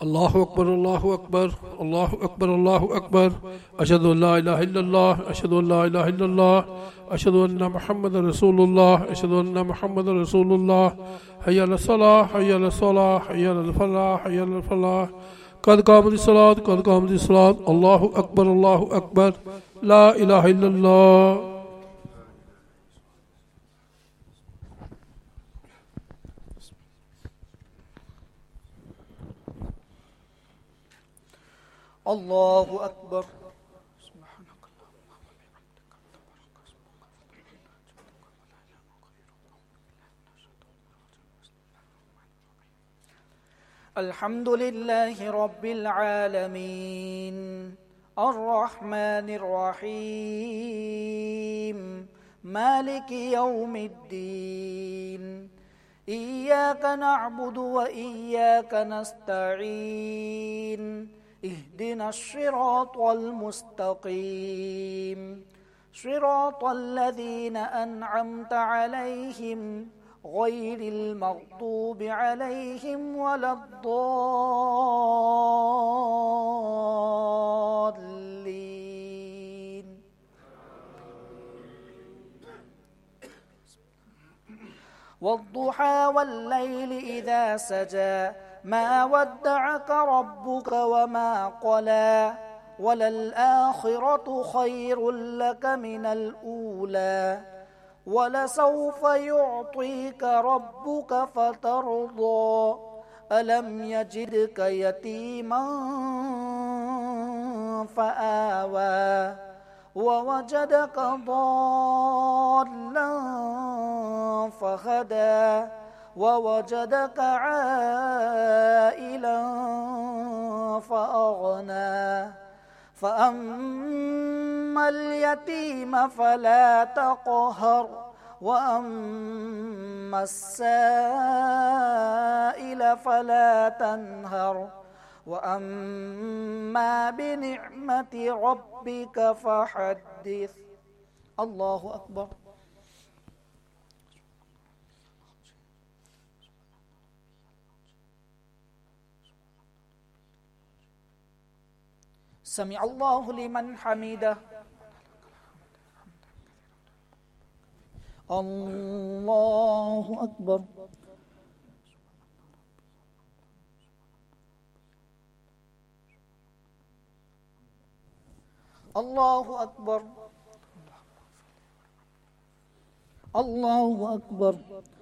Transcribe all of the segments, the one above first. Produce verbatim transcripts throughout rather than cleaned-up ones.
الله أكبر الله أكبر الله أكبر الله أكبر أشهد أن لا إله إلا الله أشهد أن لا إله إلا الله أشهد أن محمد رسول الله أشهد أن محمد رسول الله حي على الصلاة حي على الصلاة حي على الفلاح حي على الفلاح قد قامت الصلاة قد قامت الصلاة الله أكبر الله أكبر لا إله إلا الله. الله أكبر. الحمد لله رب العالمين الرحمن الرحيم مالك يوم الدين إياك نعبد وإياك نستعين اهدنا الصراط المستقيم صراط الذين أنعمت عليهم غير المغضوب عليهم ولا الضالين. والضحى والليل إذا سجى ما ودعك ربك وما قلى وللآخرة خير لك من الأولى ولسوف يعطيك ربك فترضى ألم يجدك يتيما فآوى ووجدك ضالا فهدى ووجدك عائلا فأغنى فأما اليتيم فلا تقهر وأما السائل فلا تنهر وأما بنعمة ربك فحدث. الله أكبر. سمع الله لمن حمده. الله أكبر. الله أكبر. الله أكبر.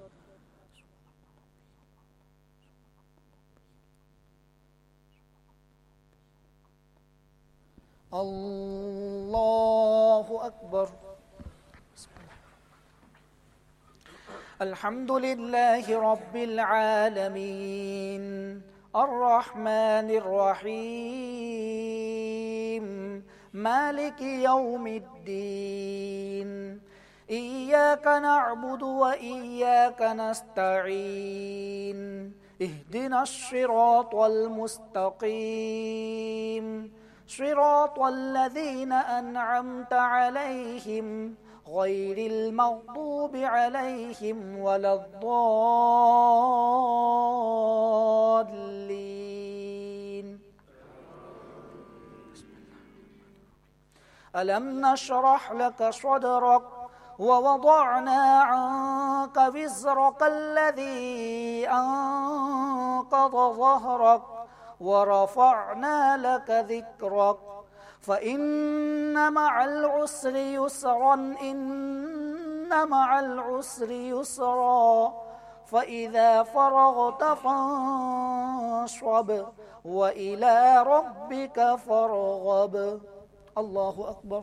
الله أكبر. الحمد لله رب العالمين الرحمن الرحيم مالك يوم الدين إياك نعبد وإياك نستعين اهدنا الصراط المستقيم صراط الذين أنعمت عليهم غير المغضوب عليهم ولا الضالين. ألم نشرح لك صدرك ووضعنا عنك وزرك الذي أنقض ظهرك ورفعنا لك ذكرك فإن مع العسر يسرا إن مع العسر يسرا فإذا فرغت فانصب وإلى ربك فارغب. الله أكبر.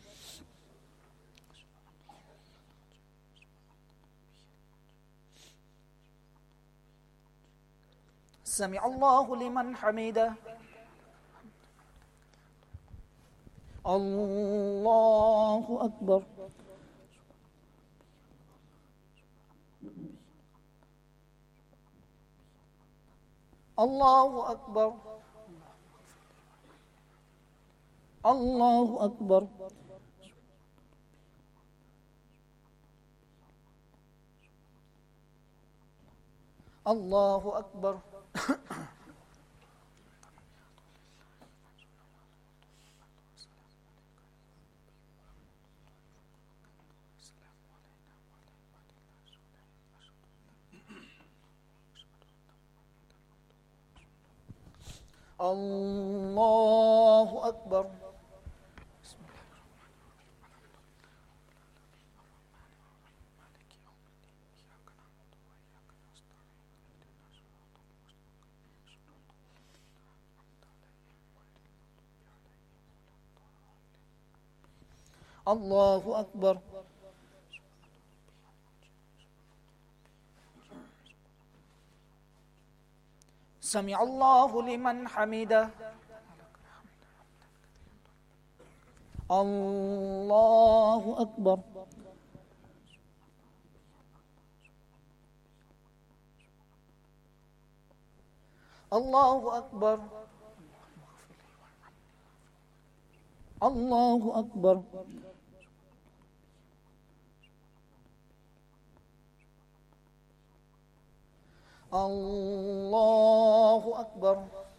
سمع الله لمن حمده. الله أكبر. الله أكبر. الله أكبر. الله أكبر. Allahu Akbar. Allahu Akbar. Sami'allahu liman hamidah. Allahu Akbar. Allahu Akbar. Allahu Akbar. Allahu Akbar.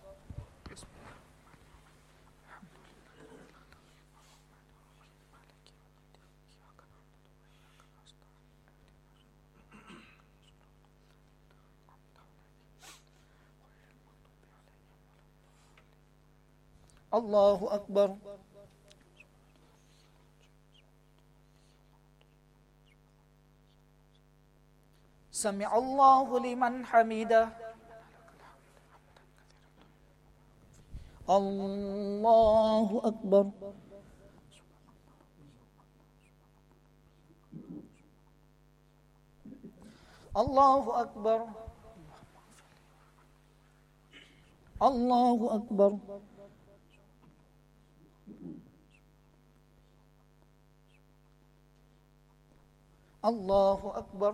Allahu Akbar. Sami'allahu liman hamidah. Allahu Akbar. Allahu Akbar. Allahu Akbar. Allahu Akbar.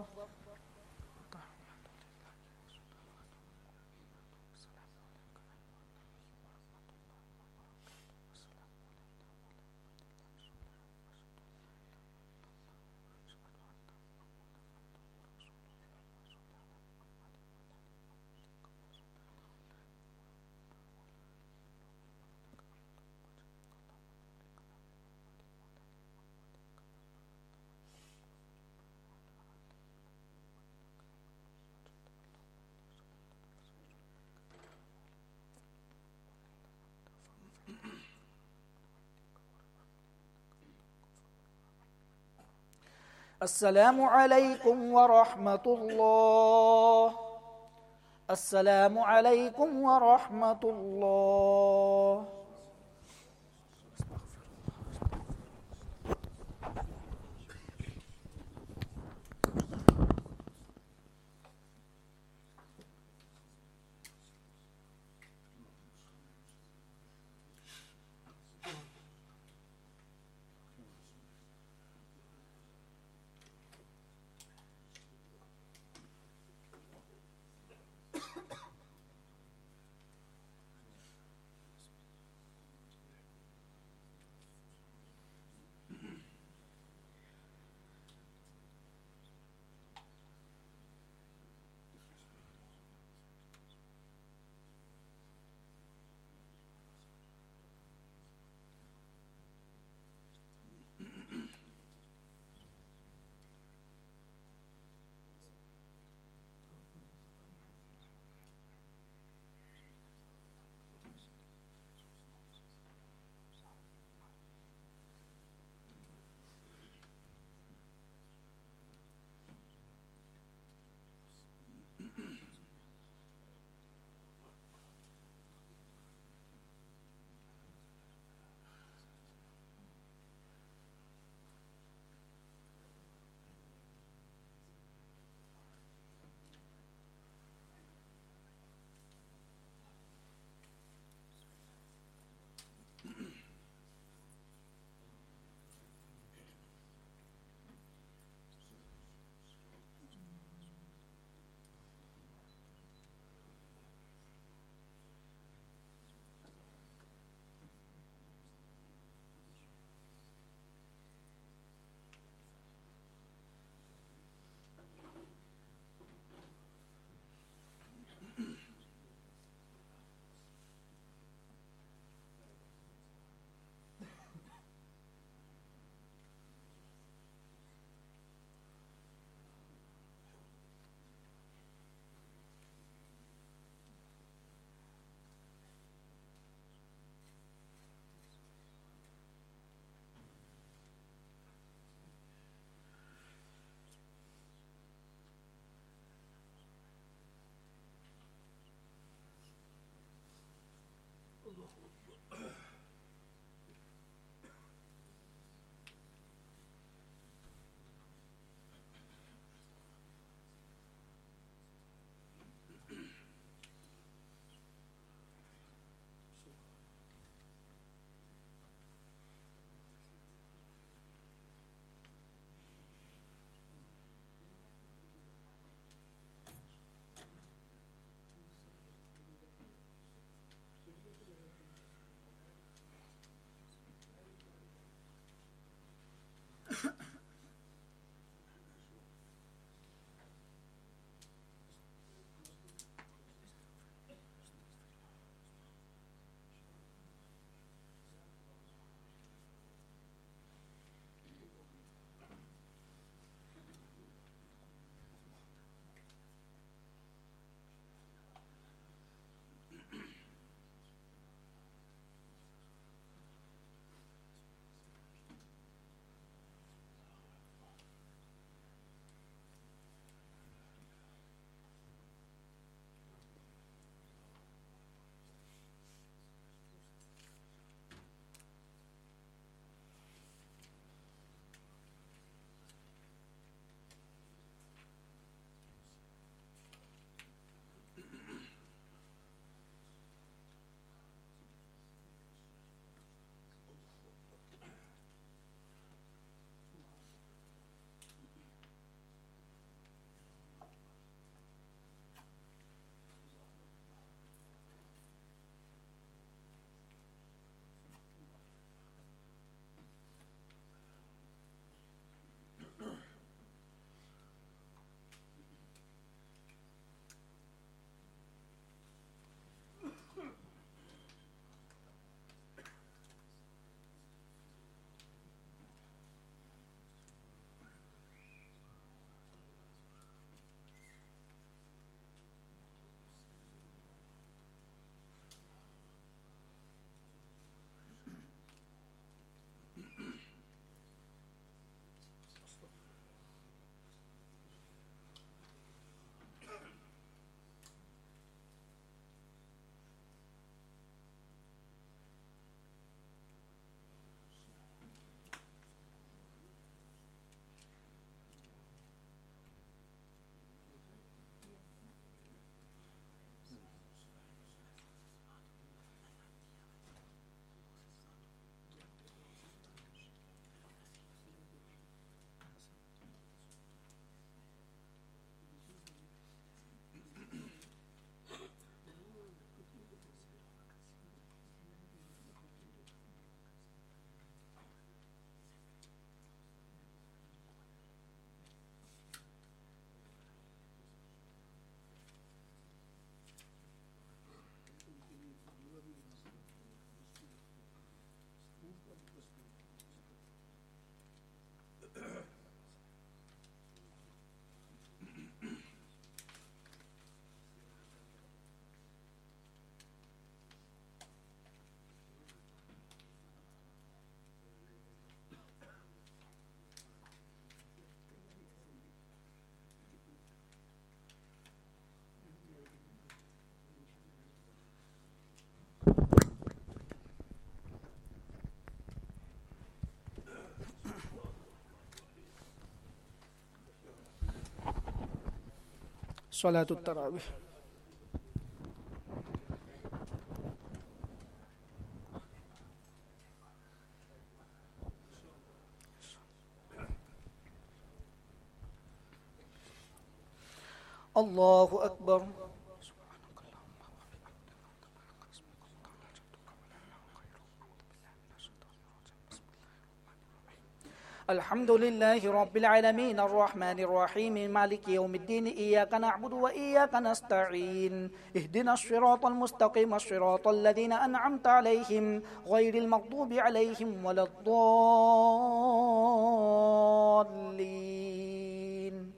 السلام عليكم ورحمة الله. السلام عليكم ورحمة الله. صلاة التراويح. الله أكبر. الحمد لله رب العالمين الرحمن الرحيم مالك يوم الدين إياك نعبد وإياك نستعين اهدنا الصراط المستقيم صراط الذين أنعمت عليهم غير المغضوب عليهم ولا الضالين.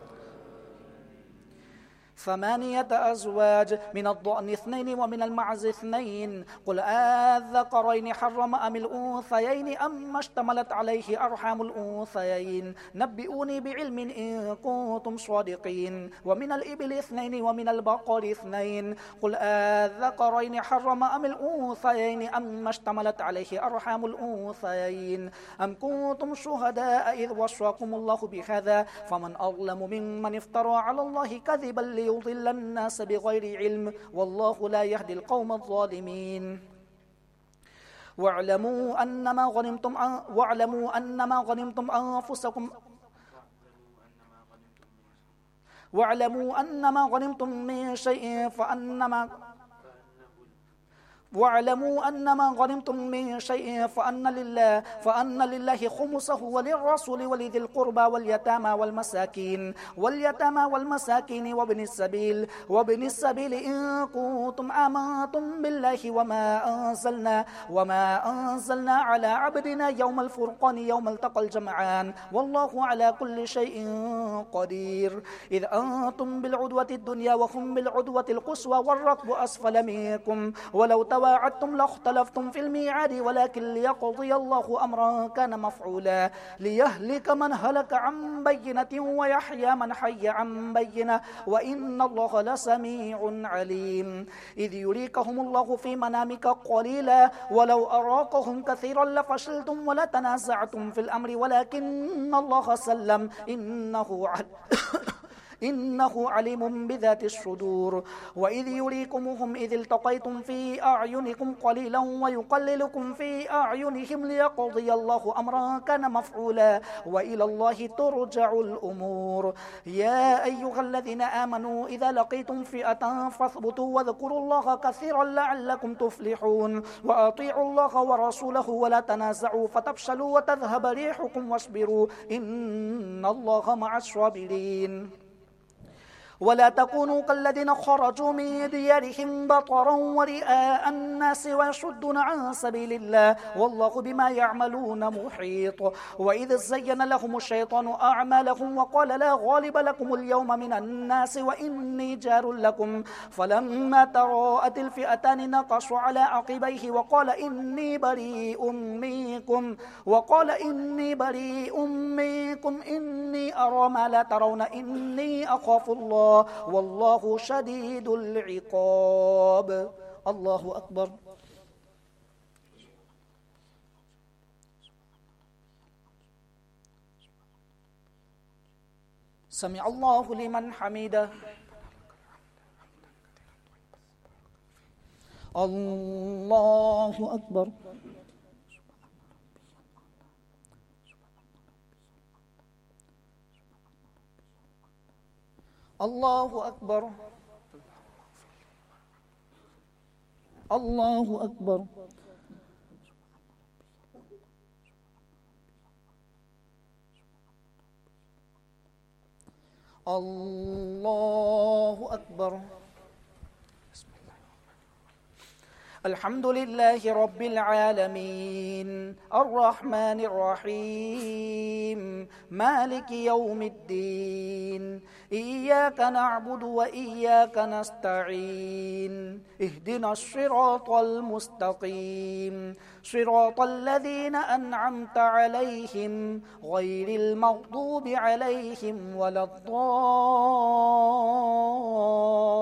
ثمانية أزواج من الضأن اثنين ومن المعز اثنين قل آذكرين حرم أم الأنثيين أم اشتملت عليه أرحام الأنثيين نبئوني بعلم إن كنتم صادقين. ومن الإبل اثنين ومن البقر اثنين قل آذكرين حرم أم الأنثيين أم اشتملت عليه أرحام الأنثيين أم كنتم شهداء إذ وصاكم الله بهذا فمن أظلم ممن افترى على الله كذبا ليضل الناس بغير علم والله لا يهدي القوم الظالمين. واعلموا أنما غنمتم واعلموا أنما غنمتم أنفسكم واعلموا أنما غنمتم من شيء فأنما واعلموا أنما غنمتم من شيء فأن لله فأن لله خمسه وللرسول ولذي القربى واليتامى والمساكين واليتامى والمساكين وابن السبيل وابن السبيل إن كنتم آمنتم بالله وما أنزلنا وما أنزلنا على عبدنا يوم الفرقان يوم التقى الجمعان والله على كل شيء قدير. إذ أنتم بالعدوة الدنيا وهم بالعدوة القصوى والركب أسفل منكم ولو تواعدتم لاختلفتم في الميعاد ولكن ليقضي الله أمرا كان مفعولا ليهلك من هلك عن بينة ويحيى من حي عن بينة وإن الله لسميع عليم. إذ يريكهم الله في منامك قليلا ولو أراكهم كثيرا لفشلتم ولتنازعتم في الأمر ولكن الله سلم إنه عليم إنه عليم بذات الصدور. وإذ يريكمهم إذ التقيتم في أعينكم قليلا ويقللكم في أعينهم ليقضي الله أمرا كان مفعولا وإلى الله ترجع الأمور. يا أيها الذين آمنوا إذا لقيتم فئة فاثبتوا واذكروا الله كثيرا لعلكم تفلحون وأطيعوا الله ورسوله ولا تنازعوا فتفشلوا وتذهب ريحكم واصبروا إن الله مع الصابرين. ولا تكونوا كالذين خرجوا من ديارهم بطرا ورئاء الناس ويصدون عن سبيل الله والله بما يعملون محيط. وإذ زين لهم الشيطان أعمالهم وقال لا غالب لكم اليوم من الناس وإني جار لكم فلما تراءت الفئتان نقصوا على عقبيه وقال إني بريء منكم وقال إني بريء منكم إني أرى ما لا ترون إني أخاف الله والله شديد العقاب. الله أكبر. سمع الله لمن حمده. الله أكبر. الله أكبر. الله أكبر. الله أكبر. الحمد لله رب العالمين الرحمن الرحيم مالك يوم الدين إياك نعبد وإياك نستعين اهدنا الصراط المستقيم صراط الذين أنعمت عليهم غير المغضوب عليهم ولا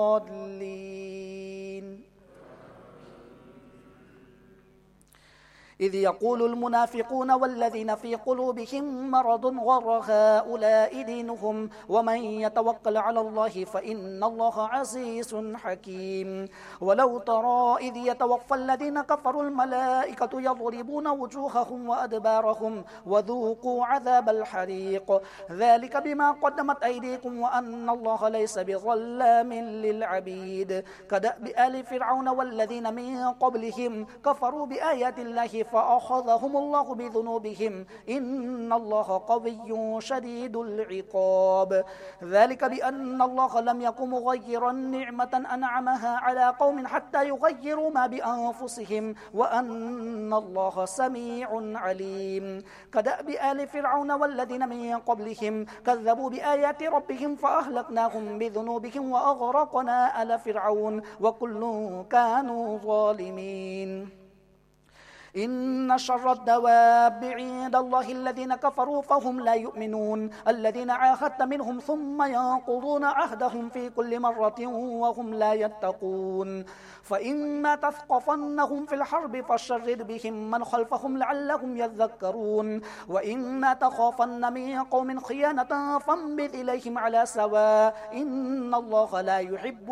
الضالين. إذ يقول المنافقون والذين في قلوبهم مرض غر هؤلاء دينهم ومن يتوكل على الله فإن الله عزيز حكيم. ولو ترى إذ يتوفى الذين كفروا الملائكة يضربون وجوههم وأدبارهم وذوقوا عذاب الحريق ذلك بما قدمت أيديكم وأن الله ليس بظلام للعبيد. كدأب آل فرعون والذين من قبلهم كفروا بآيات الله فأخذهم الله بذنوبهم إن الله قوي شديد العقاب. ذلك بأن الله لم يكن مغيرا نعمة أنعمها على قوم حتى يغيروا ما بأنفسهم وأن الله سميع عليم. كدأب آل فرعون والذين من قبلهم كذبوا بآيات ربهم فأهلكناهم بذنوبهم وأغرقنا آل فرعون وكل كانوا ظالمين. إن شر الدواب عند الله الذين كفروا فهم لا يؤمنون الذين عاهدت منهم ثم ينقضون عهدهم في كل مرة وهم لا يتقون. فإما تثقفنهم في الحرب فشرد بهم من خلفهم لعلهم يذكرون وإما تخافن من قوم خيانة فانبذ إليهم على سواء إن الله لا يحب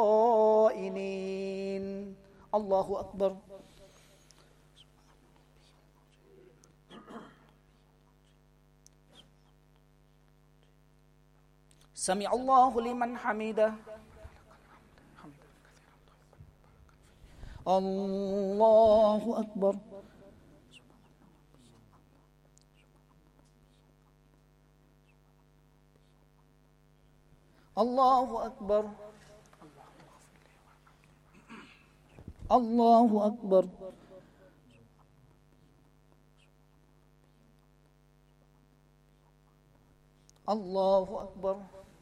الخائنين. الله أكبر. سمع الله لمن حمده. الله أكبر. الله أكبر. الله أكبر. الله أكبر.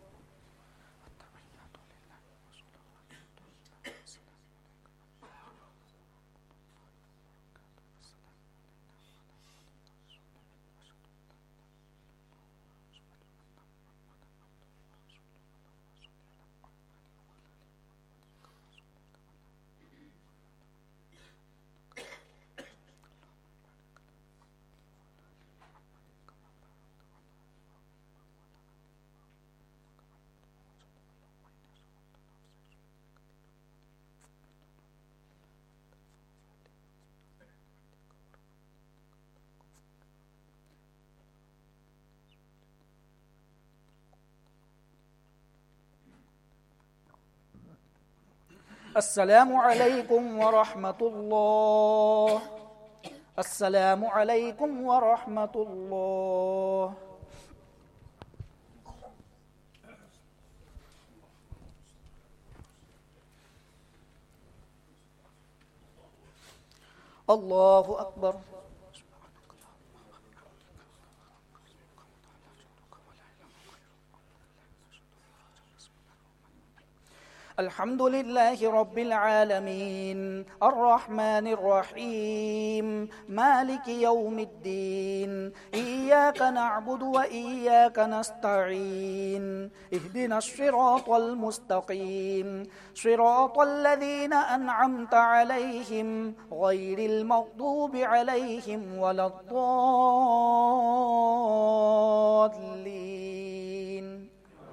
السلام عليكم ورحمة الله. السلام عليكم ورحمة الله. الله أكبر. الحمد لله رب العالمين الرحمن الرحيم مالك يوم الدين إياك نعبد وإياك نستعين اهدنا الصراط المستقيم صراط الذين أنعمت عليهم غير المغضوب عليهم ولا الضالين.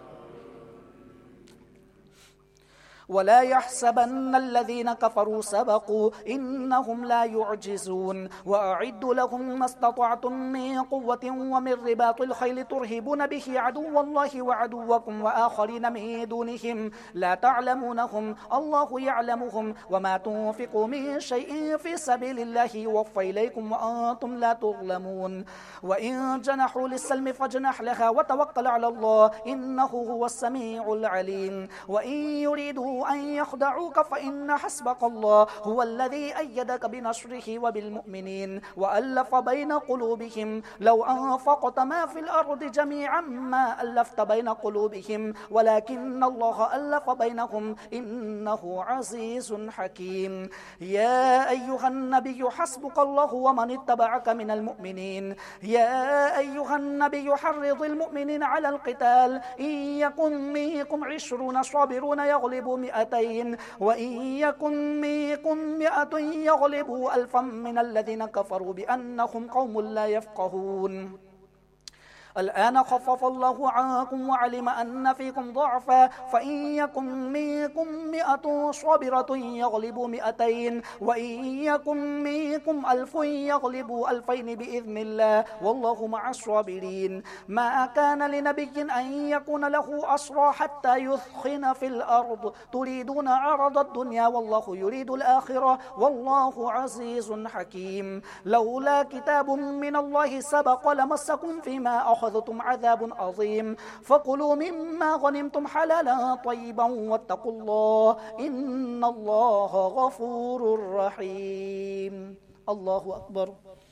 ولا يحسبن الذين كفروا سبقوا إنهم لا يعجزون وأعدوا لهم ما استطعتم من قوة ومن رباط الخيل ترهبون به عدو الله وعدوكم وآخرين من دونهم لا تعلمونهم الله يعلمهم وما تنفقوا من شيء في سبيل الله يوفى إليكم وأنتم لا تظلمون. وإن جنحوا للسلم فاجنح لها وتوكل على الله إنه هو السميع العليم. وإن يريدوا أن يخدعوك فإن حسبك الله هو الذي أيدك بنصره وبالمؤمنين وألف بين قلوبهم لو أنفقت ما في الأرض جميعا ما ألفت بين قلوبهم ولكن الله ألف بينهم إنه عزيز حكيم. يا أيها النبي حسبك الله ومن اتبعك من المؤمنين. يا أيها النبي حرض المؤمنين على القتال إن يكن منكم عشرون صابرون يغلبوا مئتين وإن يكن منكم مئة يغلبوا ألفا من الذين كفروا بأنهم قوم لا يفقهون. الآن خفف الله عنكم وعلم أن فيكم ضعفا فإن يكن منكم مئة صابرة يغلبوا مئتين وإن يكن منكم ألف يغلبوا ألفين بإذن الله والله مع الصابرين. ما كان لنبي أن يكون له أسرى حتى يثخن في الأرض تريدون عرض الدنيا والله يريد الآخرة والله عزيز حكيم. لولا كتاب من الله سبق لمسكم فيما أخذ أخذتم عذاب عظيم فكلوا مما غنمتم حلالا طيبا واتقوا الله إن الله غفور رحيم. الله أكبر.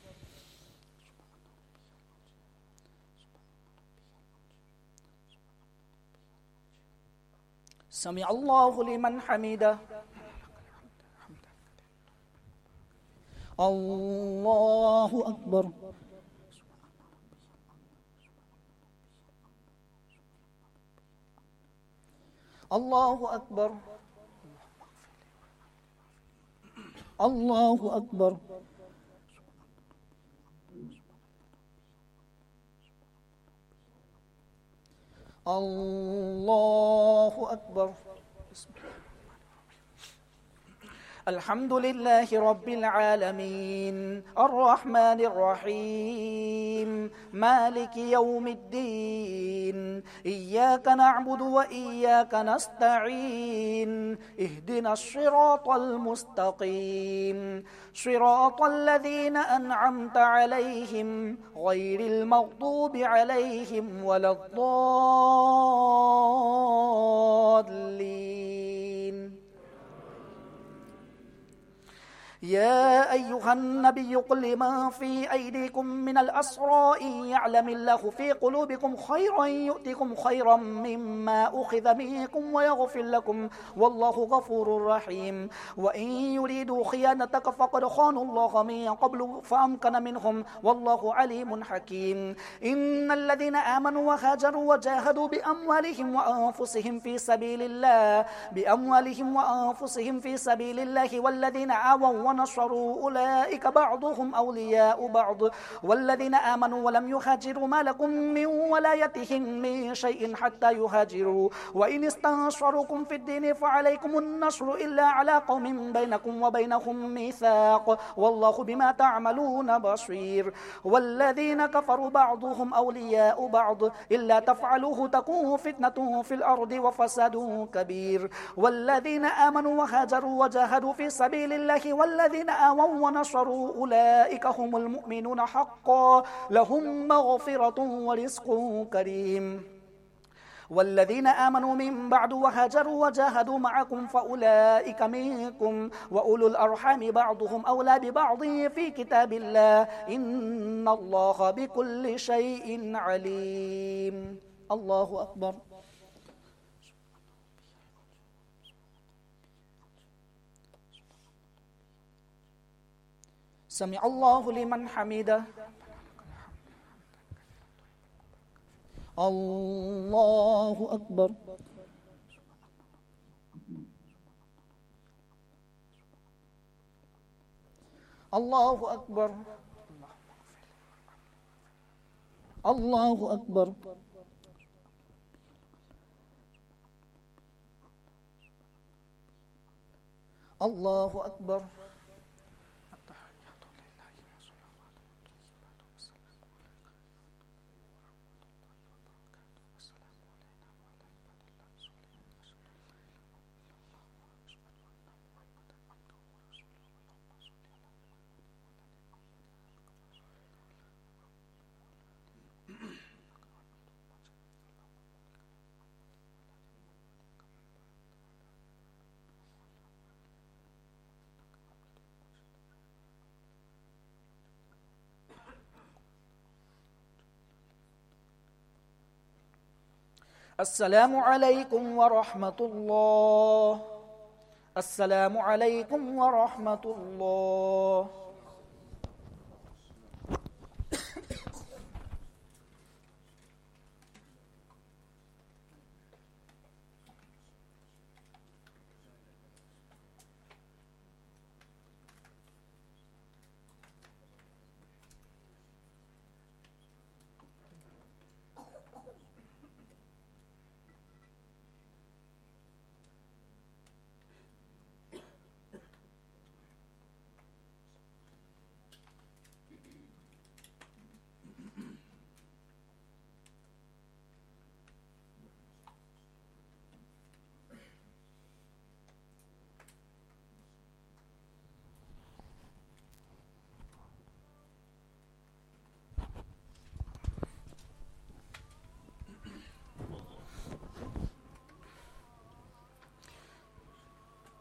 سمع الله لمن حمده. الله أكبر. الله أكبر. الله أكبر. الله أكبر. الحمد لله رب العالمين الرحمن الرحيم مالك يوم الدين إياك نعبد وإياك نستعين اهدنا الصراط المستقيم صراط الذين أنعمت عليهم غير المغضوب عليهم ولا الضالين. يا أيها النبي قل لمن في أيديكم من الأسرى إن يعلم الله في قلوبكم خيرا يؤتكم خيرا مما أخذ منكم ويغفر لكم والله غفور رحيم. وإن يريدوا خيانتك فقد خانوا الله من قبل فأمكن منهم والله عليم حكيم. إن الذين آمنوا وهاجروا وجاهدوا بأموالهم وأنفسهم في سبيل الله بأموالهم وأنفسهم في سبيل الله والذين آووا ونصروا أولئك بعضهم أولياء بعض والذين آمنوا ولم يهاجروا ما لكم من ولايتهم من شيء حتى يهاجروا وإن استنصروكم في الدين فعليكم النصر إلا على قوم بينكم وبينهم ميثاق والله بما تعملون بصير. والذين كفروا بعضهم أولياء بعض إلا تفعلوه تكون فتنة في الأرض وفساد كبير. والذين آمنوا وهاجروا وجاهدوا في سبيل الله والذين آووا ونصروا أولئك هم المؤمنون حقا لهم مغفرة ورزق كريم. والذين آمنوا من بعد وهاجروا وجاهدوا معكم فأولئك منكم وأولو الأرحام بعضهم أولى ببعض في كتاب الله إن الله بكل شيء عليم. الله أكبر. سمع الله لمن حمده. الله أكبر. الله أكبر. الله أكبر. الله أكبر. السلام عليكم ورحمة الله. السلام عليكم ورحمة الله.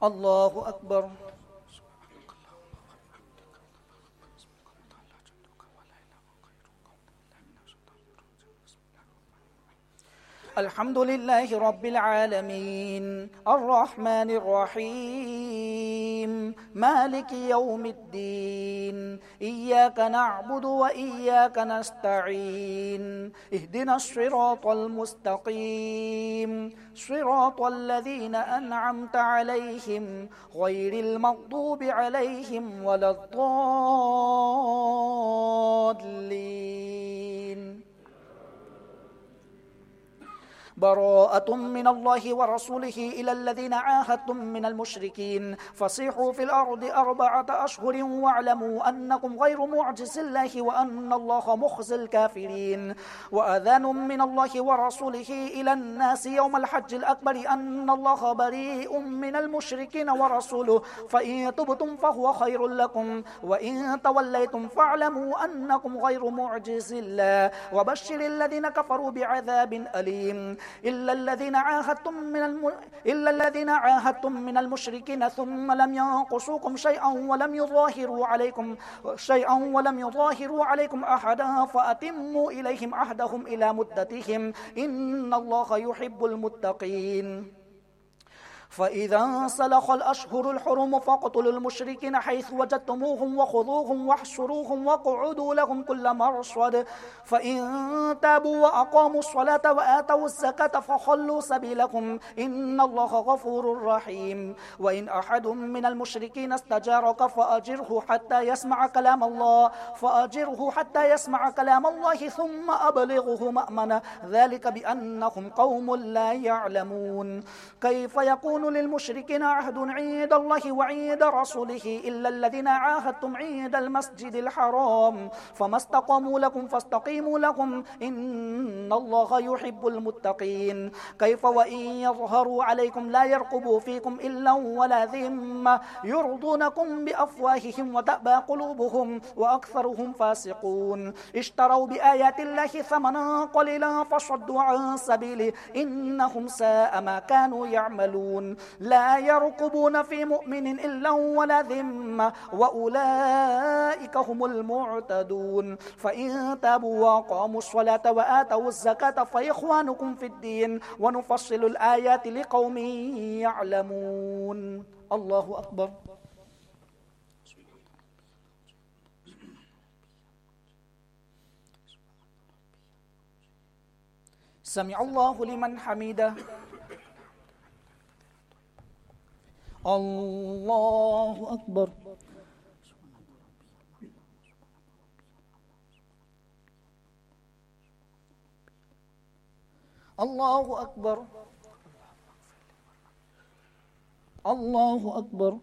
الله أكبر. الحمد لله رب العالمين الرحمن الرحيم مالك يوم الدين إياك نعبد وإياك نستعين اهدنا الصراط المستقيم صراط الذين أنعمت عليهم غير المغضوب عليهم ولا الضالين. براءة من الله ورسوله إلى الذين عاهدتم من المشركين فصيحوا في الأرض أربعة أشهر واعلموا أنكم غير معجز الله وأن الله مخزي الكافرين. وأذان من الله ورسوله إلى الناس يوم الحج الأكبر أن الله بريء من المشركين ورسوله فإن تبتم فهو خير لكم وإن توليتم فاعلموا أنكم غير معجز الله وبشر الذين كفروا بعذاب أليم. إلا الذين عاهدتم من الم... إلا الذين عاهدتم من المشركين ثم لم ينقصوكم شيئا ولم يظاهروا عليكم شيئا ولم يظاهروا عليكم أحدا فأتموا إليهم عهدهم إلى مدتهم إن الله يحب المتقين. فإذا انسلخ الأشهر الحرم فاقتلوا المشركين حيث وجدتموهم وخذوهم واحشروهم واقعدوا لهم كل مرصد فإن تابوا وأقاموا الصلاة وآتوا الزكاة فخلوا سبيلكم إن الله غفور رحيم. وإن أحد من المشركين استجارك فأجره حتى يسمع كلام الله فأجره حتى يسمع كلام الله ثم أبلغه مأمنة ذلك بأنهم قوم لا يعلمون. كيف يكون للمشركين عهد عند الله وعند رسوله إلا الذين عاهدتم عند المسجد الحرام فما استقاموا لكم فاستقيموا لهم إن الله يحب المتقين. كيف وإن يظهروا عليكم لا يرقبوا فيكم إلا ولا ذمة يرضونكم بأفواههم وتأبى قلوبهم وأكثرهم فاسقون. اشتروا بآيات الله ثمنا قليلا فصدوا عن سبيله إنهم ساء ما كانوا يعملون. لا يرقبون في مؤمن إلا ولا ذمة وأولئك هم المعتدون. فإن تابوا وقاموا الصلاة وآتوا الزكاة فإخوانكم في الدين ونفصل الآيات لقوم يعلمون. الله أكبر. سمع الله لمن حمده. الله أكبر. الله أكبر. الله أكبر.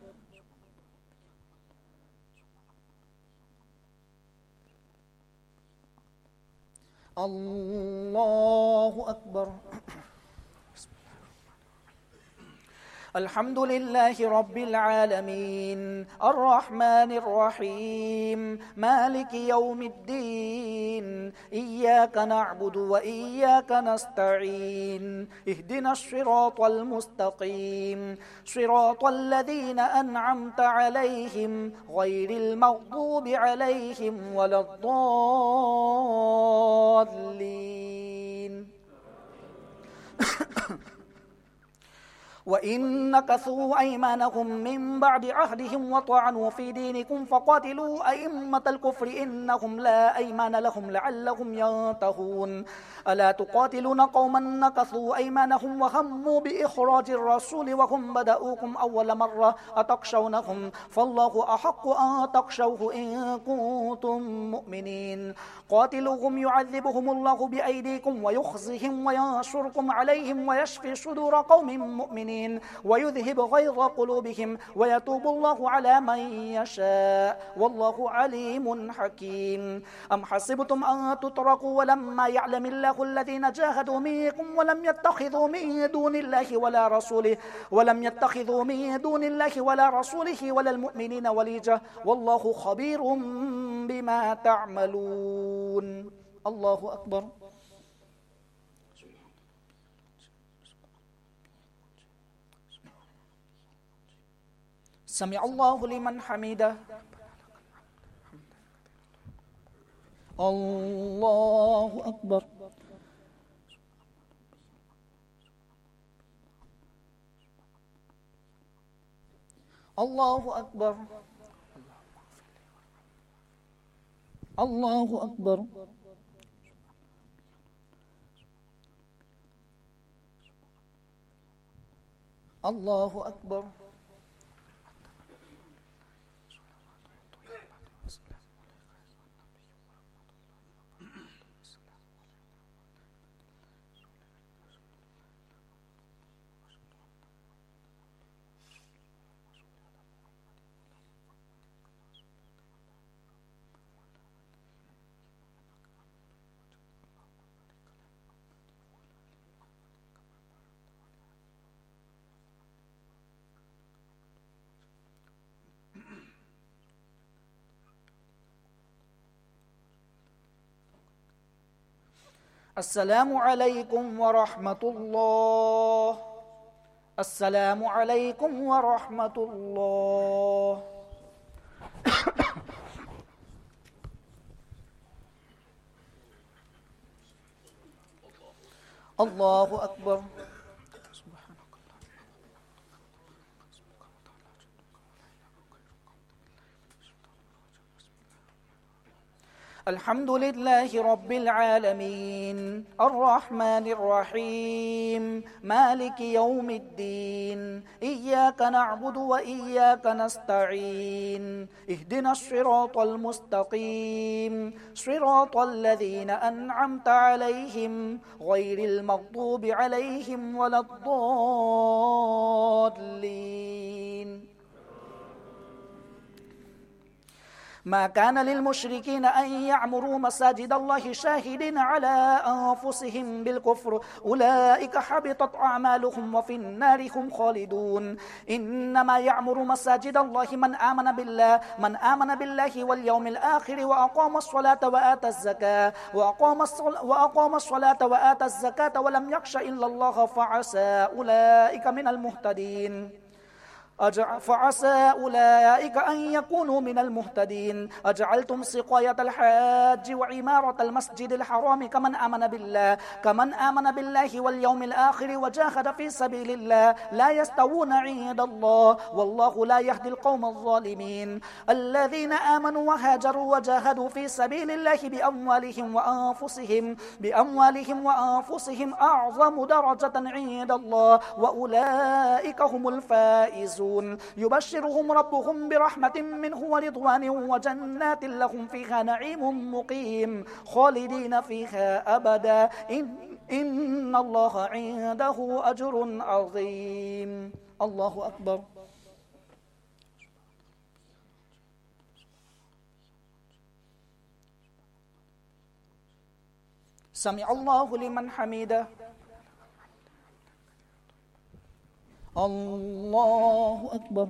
الله أكبر. الحمد لله رب العالمين الرحمن الرحيم مالك يوم الدين إياك نعبد وإياك نستعين اهدنا الصراط المستقيم صراط الذين أنعمت عليهم غير المغضوب عليهم ولا الضالين. وإن نكثوا أيمانهم من بعد عهدهم وطعنوا في دينكم فقاتلوا أئمة الكفر إنهم لا أيمان لهم لعلهم ينتهون. ألا تقاتلون قوما نكثوا أيمانهم وهموا بإخراج الرسول وهم بدأوكم أول مرة أتخشونهم فالله أحق أن تخشوه إن كنتم مؤمنين. قاتلوهم يعذبهم الله بأيديكم ويخزهم وينصركم عليهم ويشفي صدور قوم مؤمنين ويذهب غيظ قلوبهم ويتوب الله على من يشاء والله عليم حكيم. أم حسبتم أن تتركوا ولما يعلم الله الذين جاهدوا منكم ولم يتخذوا من دون الله ولا رسوله ولم يتخذوا من دون الله ولا رسوله ولا المؤمنين وليجة والله خبير بما تعملون. الله أكبر. سمع الله لمن حمده. الله أكبر. الله أكبر. الله أكبر. الله أكبر. السلام عليكم ورحمة الله. السلام عليكم ورحمة الله. الله أكبر. الحمد لله رب العالمين الرحمن الرحيم مالك يوم الدين إياك نعبد وإياك نستعين اهدنا الصراط المستقيم صراط الذين أنعمت عليهم غير المغضوب عليهم ولا الضالين. ما كان للمشركين أن يعمروا مساجد الله شاهدين على أنفسهم بالكفر أولئك حبطت أعمالهم وفي النار هم خالدون. إنما يعمر مساجد الله من آمن بالله من آمن بالله واليوم الآخر وأقام الصلاة وآتى الزكاة وأقام الصلاة وأقام الصلاة وآتى الزكاة ولم يخش إلا الله فعسى أولئك من المهتدين. فعسى أولئك أن يكونوا من المهتدين. أجعلتم سقاية الحاج وعمارة المسجد الحرام كمن آمن بالله كمن آمن بالله واليوم الآخر وجاهد في سبيل الله لا يستوون عند الله والله لا يهدي القوم الظالمين. الذين آمنوا وهاجروا وجاهدوا في سبيل الله بأموالهم وأنفسهم بأموالهم وأنفسهم أعظم درجة عند الله وأولئك هم الفائزون. يبشرهم ربهم برحمة منه ورضوان وجنات لهم فيها نعيم مقيم خالدين فيها أبدا إن, إن الله عنده أجر عظيم. الله أكبر. سمع الله لمن حمده. الله أكبر.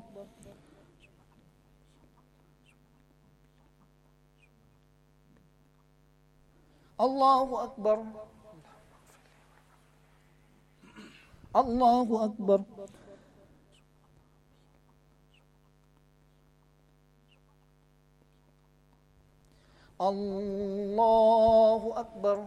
الله أكبر. الله أكبر. الله أكبر.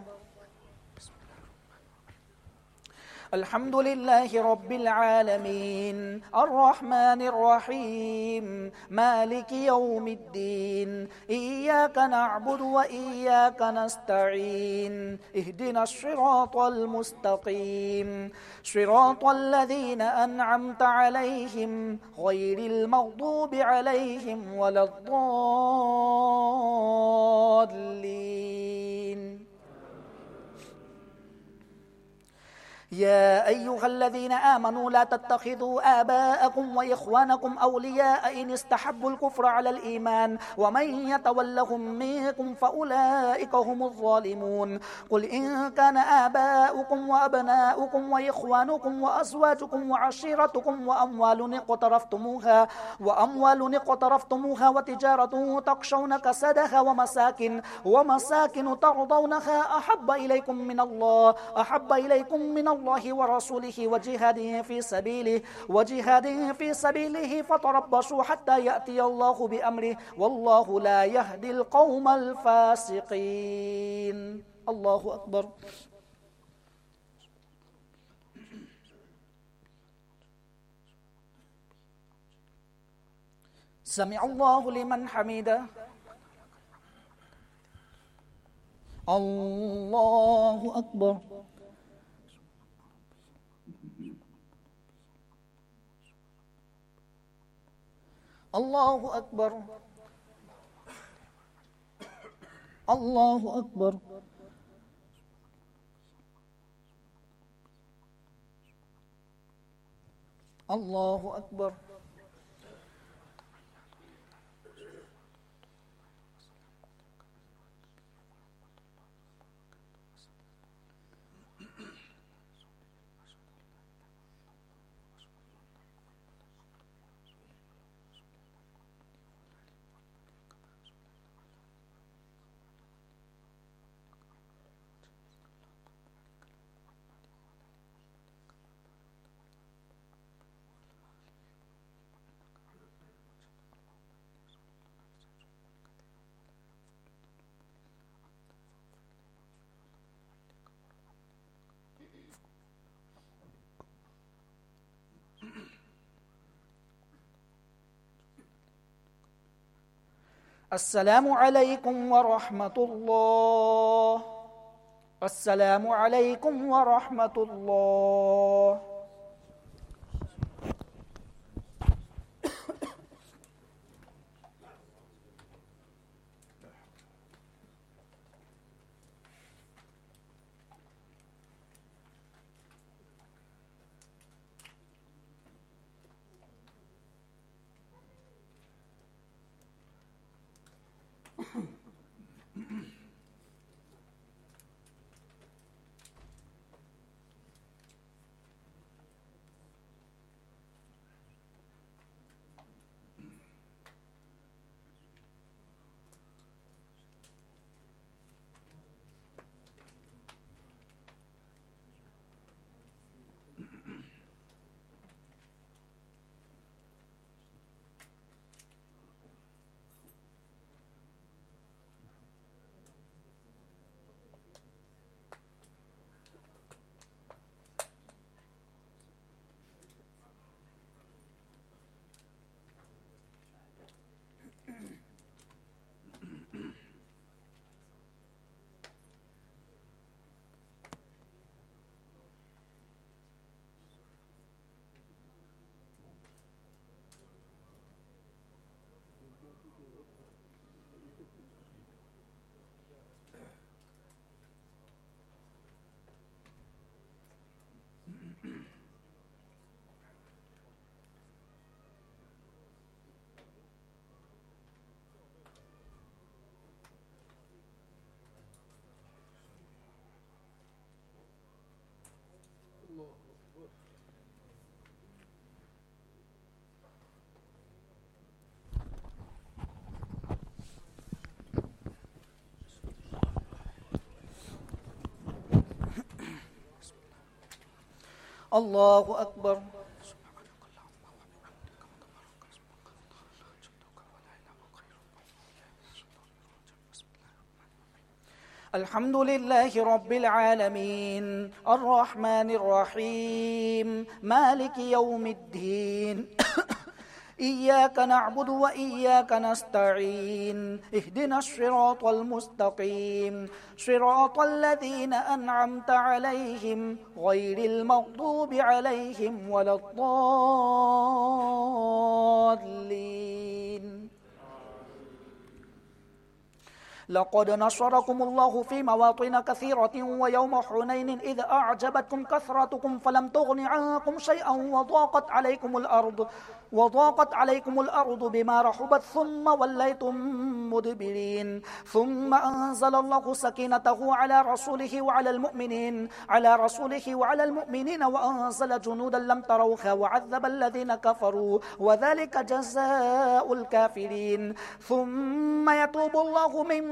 الحمد لله رب العالمين الرحمن الرحيم مالك يوم الدين إياك نعبد وإياك نستعين اهدنا الصراط المستقيم صراط الذين أنعمت عليهم غير المغضوب عليهم ولا الضالين. يا أيها الذين آمنوا لا تتخذوا آباءكم وإخوانكم أولياء إن استحبوا الكفر على الإيمان ومن يتولهم منكم فأولئك هم الظالمون. قل إن كان آباؤكم وأبناؤكم وإخوانكم وأزواجكم وعشيرتكم وأموال اقترفتموها وأموال اقترفتموها وتجارة تخشون كسادها ومساكن ومساكن ترضونها أحب إليكم من الله أحب إليكم من الله الله ورسوله وجهاد في سبيله وجهاد في سبيله فتربصوا حتى يأتي الله بأمره والله لا يهدي القوم الفاسقين. الله أكبر. سمع الله لمن حمده. الله أكبر. الله أكبر. الله أكبر. الله أكبر. السلام عليكم ورحمة الله. السلام عليكم ورحمة الله. الله أكبر. الحمد لله رب العالمين الرحمن الرحيم مالك يوم الدين إياك نعبد وإياك نستعين اهدنا الصراط المستقيم صراط الذين أنعمت عليهم غير المغضوب عليهم ولا الضالين. لقد نصركم الله في مواطن كثيرة ويوم حنين إذ أعجبتكم كثرتكم فلم تغن عنكم شيئا وضاقت عليكم الأرض وضاقت عليكم الأرض بما رحبت ثم وليتم مدبرين ثم أنزل الله سكينته على رسوله وعلى المؤمنين على رسوله وعلى المؤمنين وأنزل جنودا لم تروها وعذب الذين كفروا وذلك جزاء الكافرين ثم يتوب الله من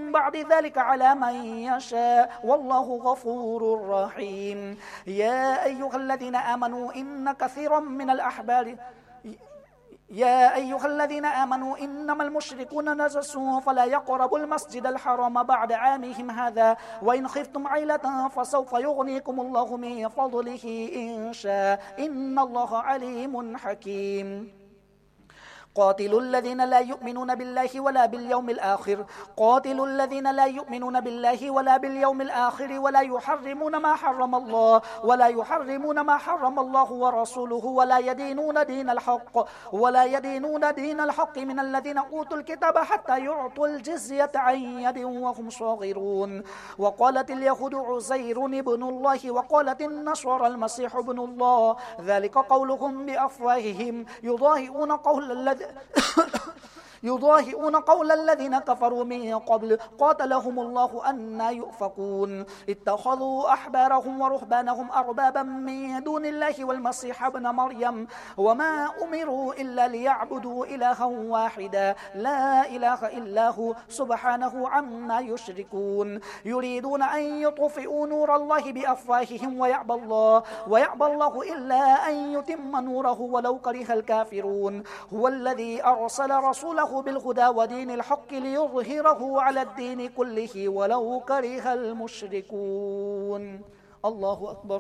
من بعد ذلك على من يشاء والله غفور رحيم. يا أيها الذين آمنوا إن كثيرا من الأحبار يا أيها الذين آمنوا إنما المشركون نجس فلا يقربوا المسجد الحرام بعد عامهم هذا وإن خفتم عيلة فسوف يغنيكم الله من فضله إن شاء إن الله عليم حكيم. قاتلوا الذين لا يؤمنون بالله ولا باليوم الآخر قاتلوا الذين لا يؤمنون بالله ولا باليوم الآخر ولا يحرمون ما حرم الله ولا يحرمون ما حرم الله ورسوله ولا يدينون دين الحق ولا يدينون دين الحق من الذين أوتوا الكتاب حتى يعطوا الجزية عن يد وهم صاغرون. وقالت اليهود عزير ابن الله وقالت النصارى المسيح ابن الله ذلك قولهم بأفواههم يضاهئون قول الذي يضاهئون قول الذين كفروا من قبل قاتلهم الله أنى يؤفكون. اتخذوا أحبارهم ورهبانهم أربابا من دون الله والمسيح ابن مريم وما أمروا إلا ليعبدوا إلها واحدا لا إله إلا هو سبحانه عما يشركون. يريدون أن يطفئوا نور الله بأفواههم ويعبى الله ويعبى الله إلا أن يتم نوره ولو كره الكافرون. هو الذي أرسل رسوله بالهدى ودين الحق ليظهره على الدين كله ولو كره المشركون. الله أكبر.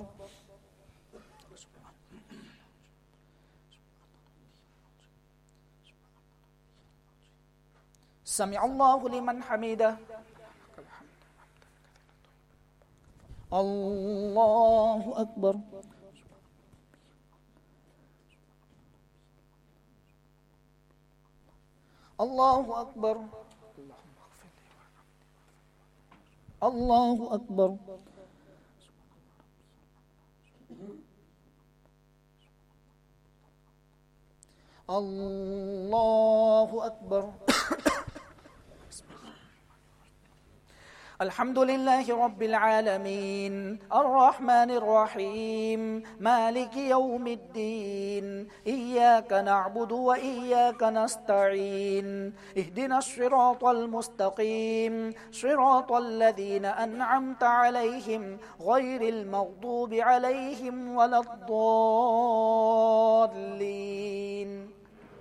سمع الله لمن حمده. الله أكبر. الله أكبر. الله أكبر. الله أكبر. الحمد لله رب العالمين الرحمن الرحيم مالك يوم الدين إياك نعبد وإياك نستعين اهدنا الصراط المستقيم صراط الذين أنعمت عليهم غير المغضوب عليهم ولا الضالين.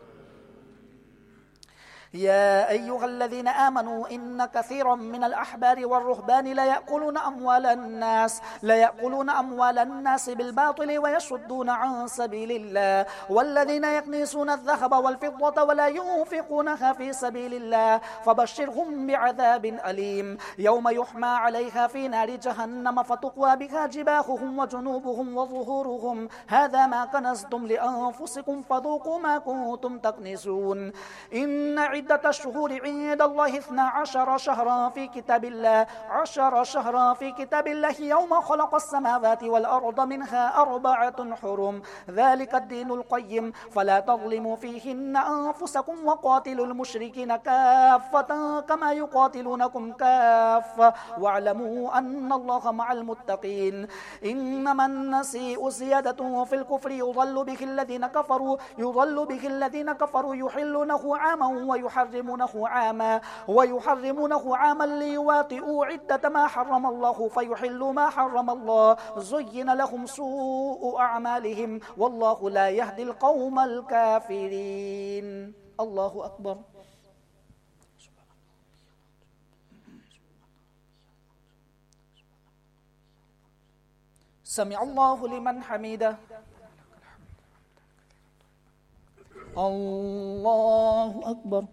يا أيها الذين آمنوا إن كثيرا من الأحبار والرهبان لا يأكلون أموال الناس لا يأكلون أموال الناس بالباطل ويصدون عن سبيل الله والذين يكنزون الذهب والفضة ولا ينفقونها في سبيل الله فبشرهم بعذاب أليم يوم يحمى عليها في نار جهنم فتقوى بها جباههم وجنوبهم وظهورهم هذا ما كنزتم لأنفسكم فذوقوا ما كنتم تكنزون. إن عدة الشهور عند الله اثنا عشر شهرا في كتاب الله عشر شهرا في كتاب الله يوم خلق السماوات والأرض منها أربعة حرم ذلك الدين القيم فلا تظلموا فيهن أنفسكم وقاتلوا المشركين كافة كما يقاتلونكم كافة واعلموا أن الله مع المتقين. إنما النسيء زيادة في الكفر يضل به الذين كفروا يضل به الذين كفروا يحلونه عاما ويحرمونه عاما ويحرمونه عاما ليواطئوا عدة ما حرم الله فيحلوا ما حرم الله زين لهم سوء أعمالهم والله لا يهدي القوم الكافرين. الله أكبر. سمع الله لمن حمده. الله أكبر.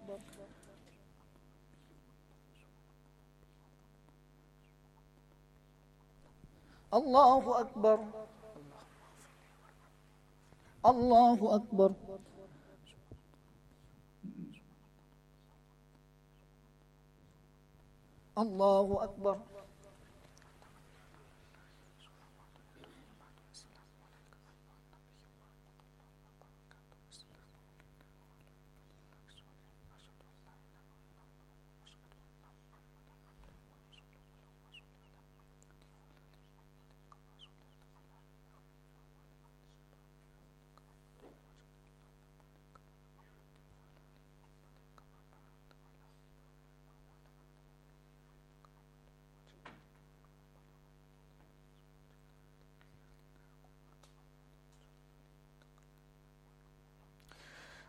الله أكبر. الله أكبر. الله أكبر.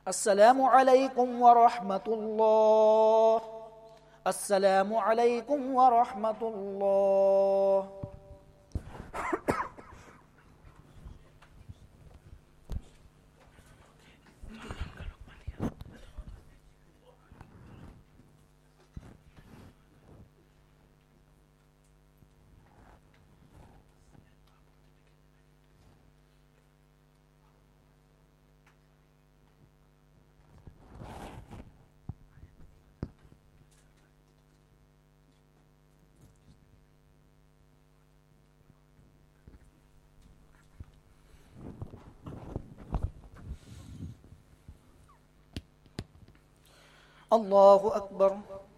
السلام عليكم ورحمة الله. السلام عليكم ورحمة الله. الله أكبر.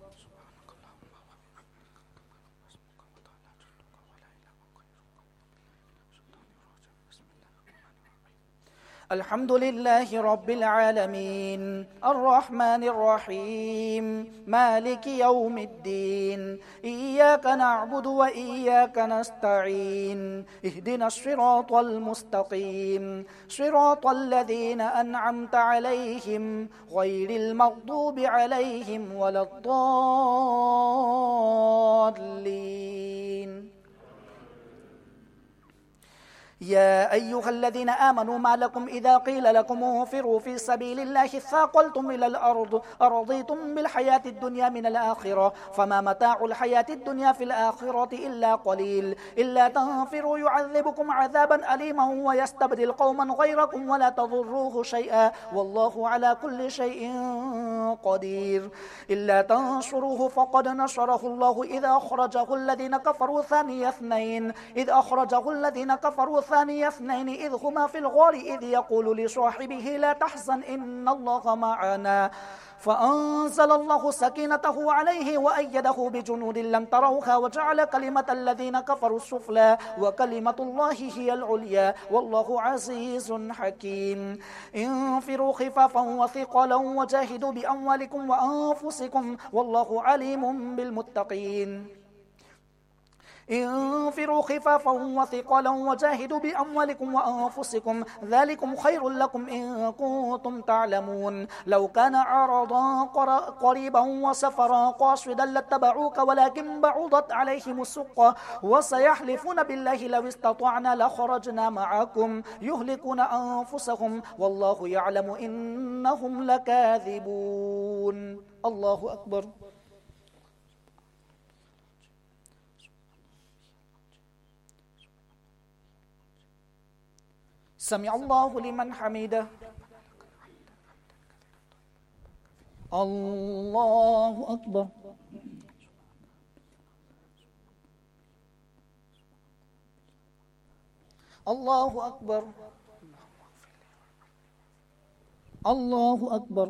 الحمد لله رب العالمين الرحمن الرحيم مالك يوم الدين إياك نعبد وإياك نستعين اهدنا الصراط المستقيم صراط الذين أنعمت عليهم غير المغضوب عليهم ولا الضالين. يا أيها الذين آمنوا ما لكم إذا قيل لكم انفروا في سبيل الله ثاقلتم إلى الأرض أرضيتم بالحياة الدنيا من الآخرة فما متاع الحياة الدنيا في الآخرة إلا قليل إلا تنفروا يعذبكم عذابا أليما ويستبدل قوما غيركم ولا تضروه شيئا والله على كل شيء قدير. إلا تنصروه فقد نصره الله إذ أخرجه الذين كفروا ثاني اثنين إذ أخرجه الذين كفروا ثاني اثنين إذ هما في الغار إذ يقول لصاحبه لا تحزن إن الله معنا فأنزل الله سكينته عليه وأيده بجنود لم تروها وجعل كلمة الذين كفروا السفلى وكلمة الله هي العليا والله عزيز حكيم. انفروا خفافا وثقالا وجاهدوا بأموالكم وأنفسكم والله عليم بالمتقين. انفروا خفافا وثقالا وجاهدوا بأموالكم وأنفسكم ذلكم خير لكم إن كنتم تعلمون. لو كان عرضا قريبا وسفرا قاصدا لاتبعوك ولكن بعضت عليهم السقة وسيحلفون بالله لو استطعنا لخرجنا معكم يهلكون أنفسهم والله يعلم إنهم لكاذبون. الله أكبر. سمع الله لمن حمده. الله أكبر. الله أكبر. الله أكبر.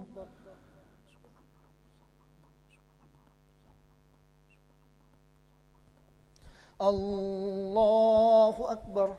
الله أكبر.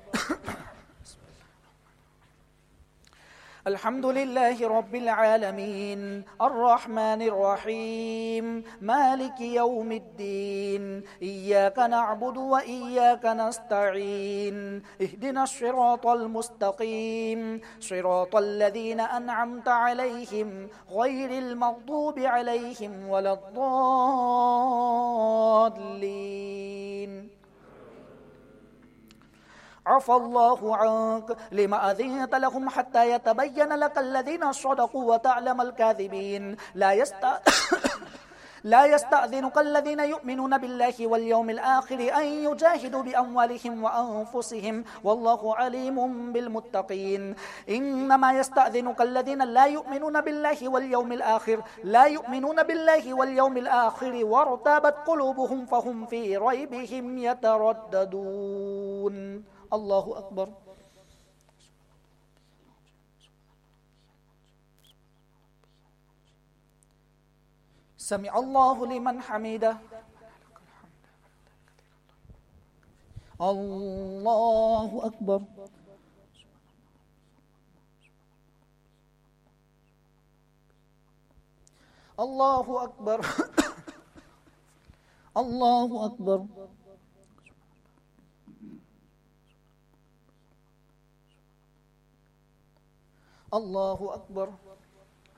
الحمد لله رب العالمين الرحمن الرحيم مالك يوم الدين إياك نعبد وإياك نستعين اهدنا الصراط المستقيم صراط الذين أنعمت عليهم غير المغضوب عليهم ولا الضالين. عفى الله عنك لما أذنت لهم حتى يتبين لك الذين صدقوا وتعلم الكاذبين. لا يست... لا يستأذنك الذين يؤمنون بالله واليوم الآخر أن يجاهدوا بأموالهم وأنفسهم والله عليم بالمتقين. إنما يستأذنك الذين لا يؤمنون بالله واليوم الآخر لا يؤمنون بالله واليوم الآخر وارتابت قلوبهم فهم في ريبهم يترددون. الله أكبر. سمع الله لمن حمده. الله أكبر. الله أكبر. الله أكبر. الله أكبر.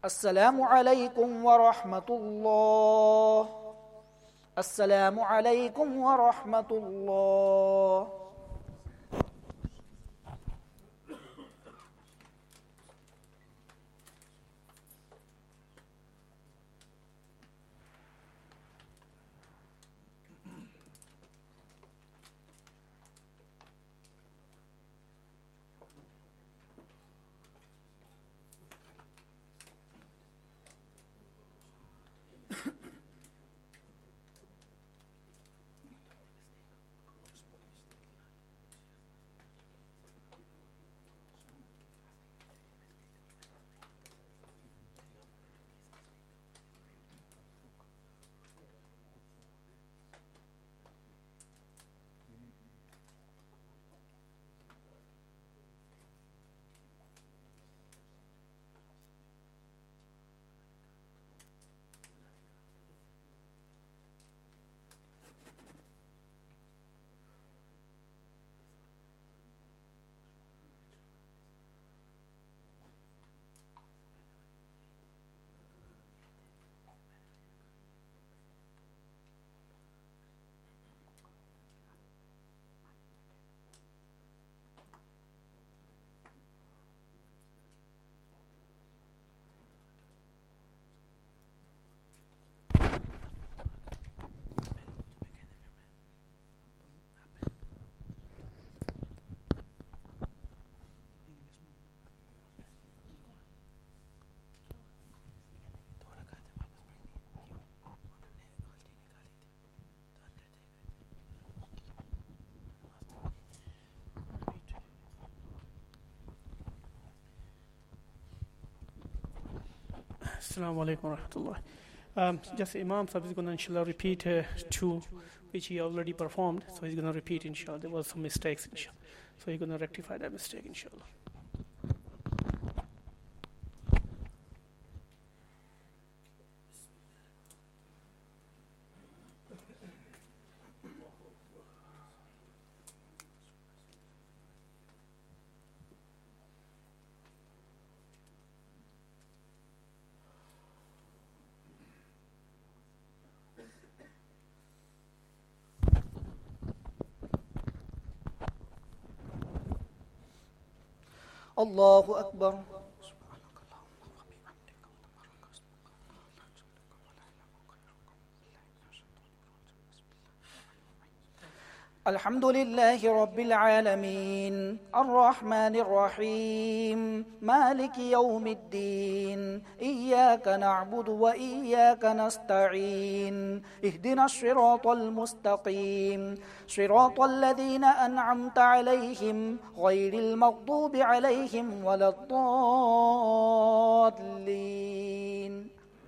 السلام عليكم ورحمة الله. السلام عليكم ورحمة الله. Assalamu alaikum wa rahmatullah. Um, just Imam Sahib is going to inshallah repeat uh, two which he already performed. So he's going to repeat inshallah. There was some mistakes inshallah. So he's going to rectify that mistake inshallah. الله أكبر. الحمد لله رب العالمين الرحمن الرحيم مالك يوم الدين إياك نعبد وإياك نستعين اهدنا الصراط المستقيم صراط الذين أنعمت عليهم غير المغضوب عليهم ولا الضالين.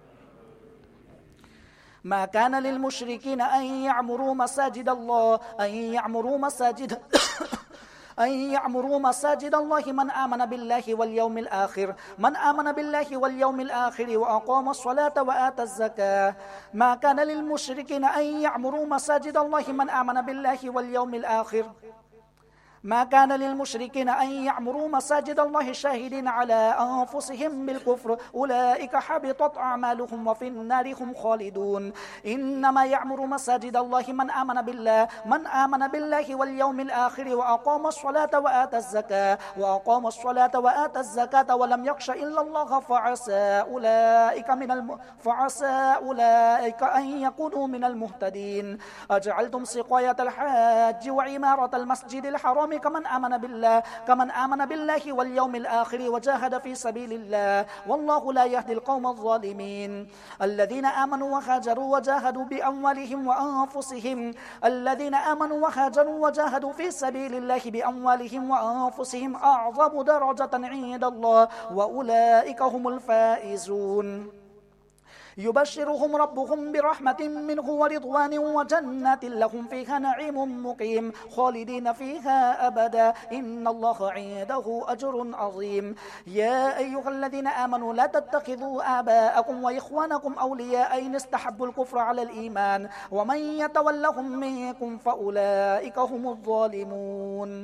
ما كان للمشركين أن يعمروا مساجد الله أن يعمروا مساجد أن يعمروا مساجد الله من آمن بالله واليوم الآخر من آمن بالله واليوم الآخر وأقام الصلاة وآتى الزكاة. ما كان للمشركين أن يعمروا مساجد الله من آمن بالله واليوم الآخر ما كان للمشركين أن يعمروا مساجد الله شاهدين على أنفسهم بالكفر أولئك حبطت أعمالهم وفي النار هم خالدون. إنما يعمر مساجد الله من آمن بالله من آمن بالله واليوم الآخر وأقام الصلاة وآتى الزكاة وأقام الصلاة وآتى الزكاة ولم يخش إلا الله فعسى أولئك من الم... فعسى أولئك أن يكونوا من المهتدين. أجعلتم سقاية الحاج وعمارة المسجد الحرام كمن آمن بالله كمن آمن بالله واليوم الآخر وجاهد في سبيل الله والله لا يهدي القوم الظالمين. الذين آمنوا وهاجروا وجاهدوا بأموالهم وأنفسهم الذين آمنوا وهاجروا وجاهدوا في سبيل الله بأموالهم وأنفسهم أعظم درجة عند الله وأولئك هم الفائزون. يبشرهم ربهم برحمة منه ورضوان وجنات لهم فيها نعيم مقيم خالدين فيها أبدا إن الله عنده أجر عظيم. يا أيها الذين آمنوا لا تتخذوا آباءكم وإخوانكم أولياء إن استحبوا الكفر على الإيمان ومن يتولهم منكم فأولئك هم الظالمون.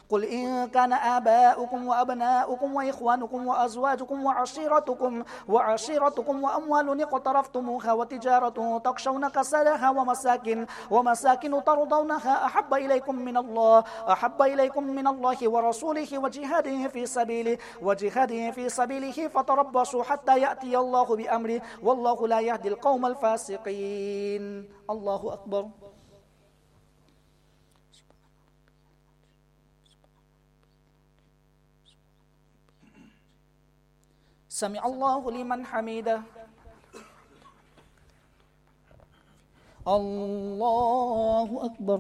قل إن كان آباؤكم وأبناؤكم وإخوانكم وأزواجكم وعشيرتكم وعشيرتكم وأموال اقترفتموها وتجارة تخشون كسادها ومساكن ومساكن ترضونها أحب إليكم من الله أحب إليكم من الله ورسوله وجهاد في سبيله وجهاد في سبيله فتربصوا حتى يأتي الله بأمره والله لا يهدي القوم الفاسقين. الله أكبر. سمع الله لمن حمده. الله أكبر.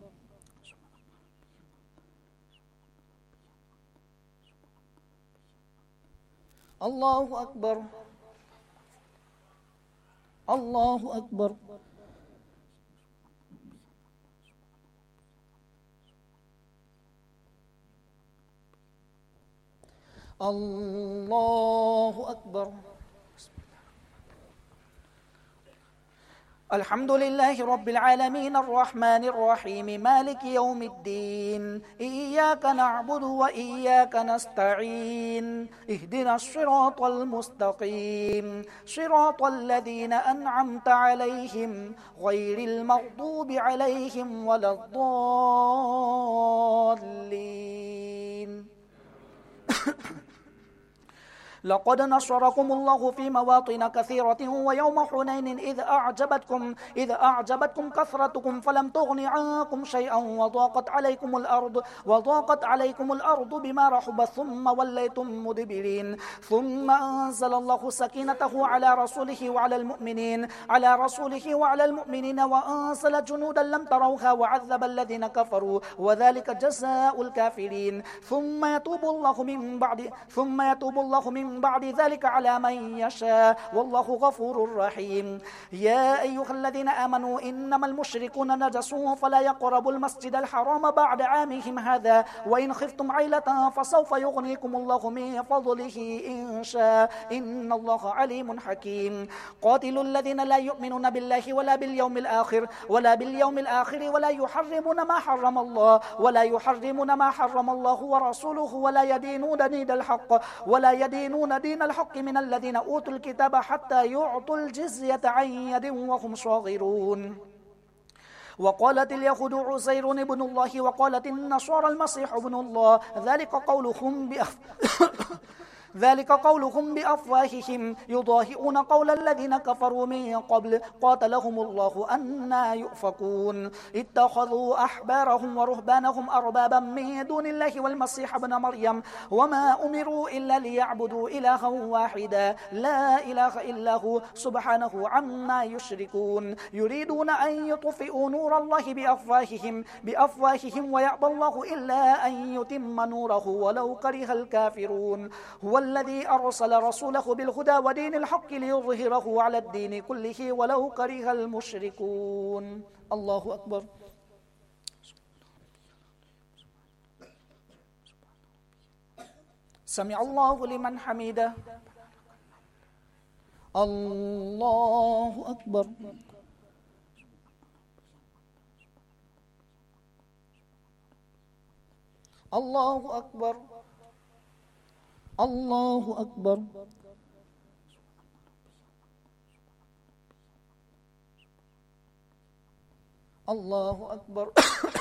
الله أكبر. الله أكبر. الله أكبر. الحمد لله رب العالمين الرحمن الرحيم مالك يوم الدين إياك نعبد وإياك نستعين اهدنا الصراط المستقيم صراط الذين أنعمت عليهم غير المغضوب عليهم ولا الضالين. لقد نصركم الله في مواطن كثيرة ويوم حنين إذ أعجبتكم إذ أعجبتكم كثرتكم فلم تغن عنكم شيئا وضاقت عليكم الأرض وضاقت عليكم الأرض بما رحبت ثم وليتم مدبرين ثم أنزل الله سكينته على رسوله وعلى المؤمنين على رسوله وعلى المؤمنين وأنزل جنودا لم تروها وعذب الذين كفروا وذلك جزاء الكافرين ثم يتوب الله من بعد ثم يتوب الله من بعد ذلك على من يشاء والله غفور رحيم. يا أيها الذين آمنوا إنما المشركون نجس فلا يقربوا المسجد الحرام بعد عامهم هذا وإن خفتم عيلة فسوف يغنيكم الله من فضله إن شاء إن الله عليم حكيم. قاتلوا الذين لا يؤمنون بالله ولا باليوم الآخر ولا باليوم الآخر ولا يحرمون ما حرم الله ولا يحرمون ما حرم الله ورسوله ولا يدينون دين الحق ولا يدينون دين الحق من الذين أوتوا الكتاب حتى يعطوا الجزية عن يد وهم صاغرون. وقالت اليهود عزير ابن الله وقالت النصارى المسيح ابن الله ذلك قولهم بأف ذلك قولهم بأفواههم يضاهئون قول الذين كفروا من قبل قاتلهم الله أنى يؤفكون. اتخذوا أحبارهم ورهبانهم أربابا من دون الله والمسيح ابن مريم وما أمروا إلا ليعبدوا إلها واحدا لا إله إلا هو سبحانه عما يشركون. يريدون أن يطفئوا نور الله بأفواههم بأفواههم ويأبى الله إلا أن يتم نوره ولو كره الكافرون. هو الذي أرسل رسوله بالهدى ودين الحق ليظهره على الدين كله ولو كره المشركون. الله أكبر. سمع الله لمن حمده. الله أكبر. الله أكبر. الله أكبر. الله أكبر.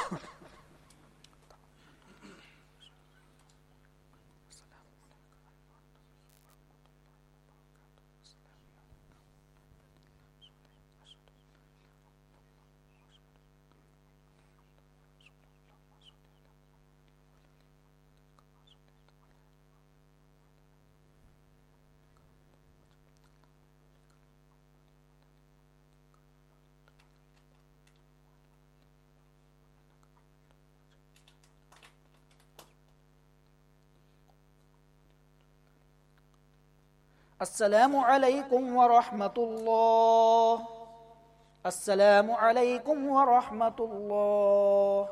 السلام عليكم ورحمة الله. السلام عليكم ورحمة الله.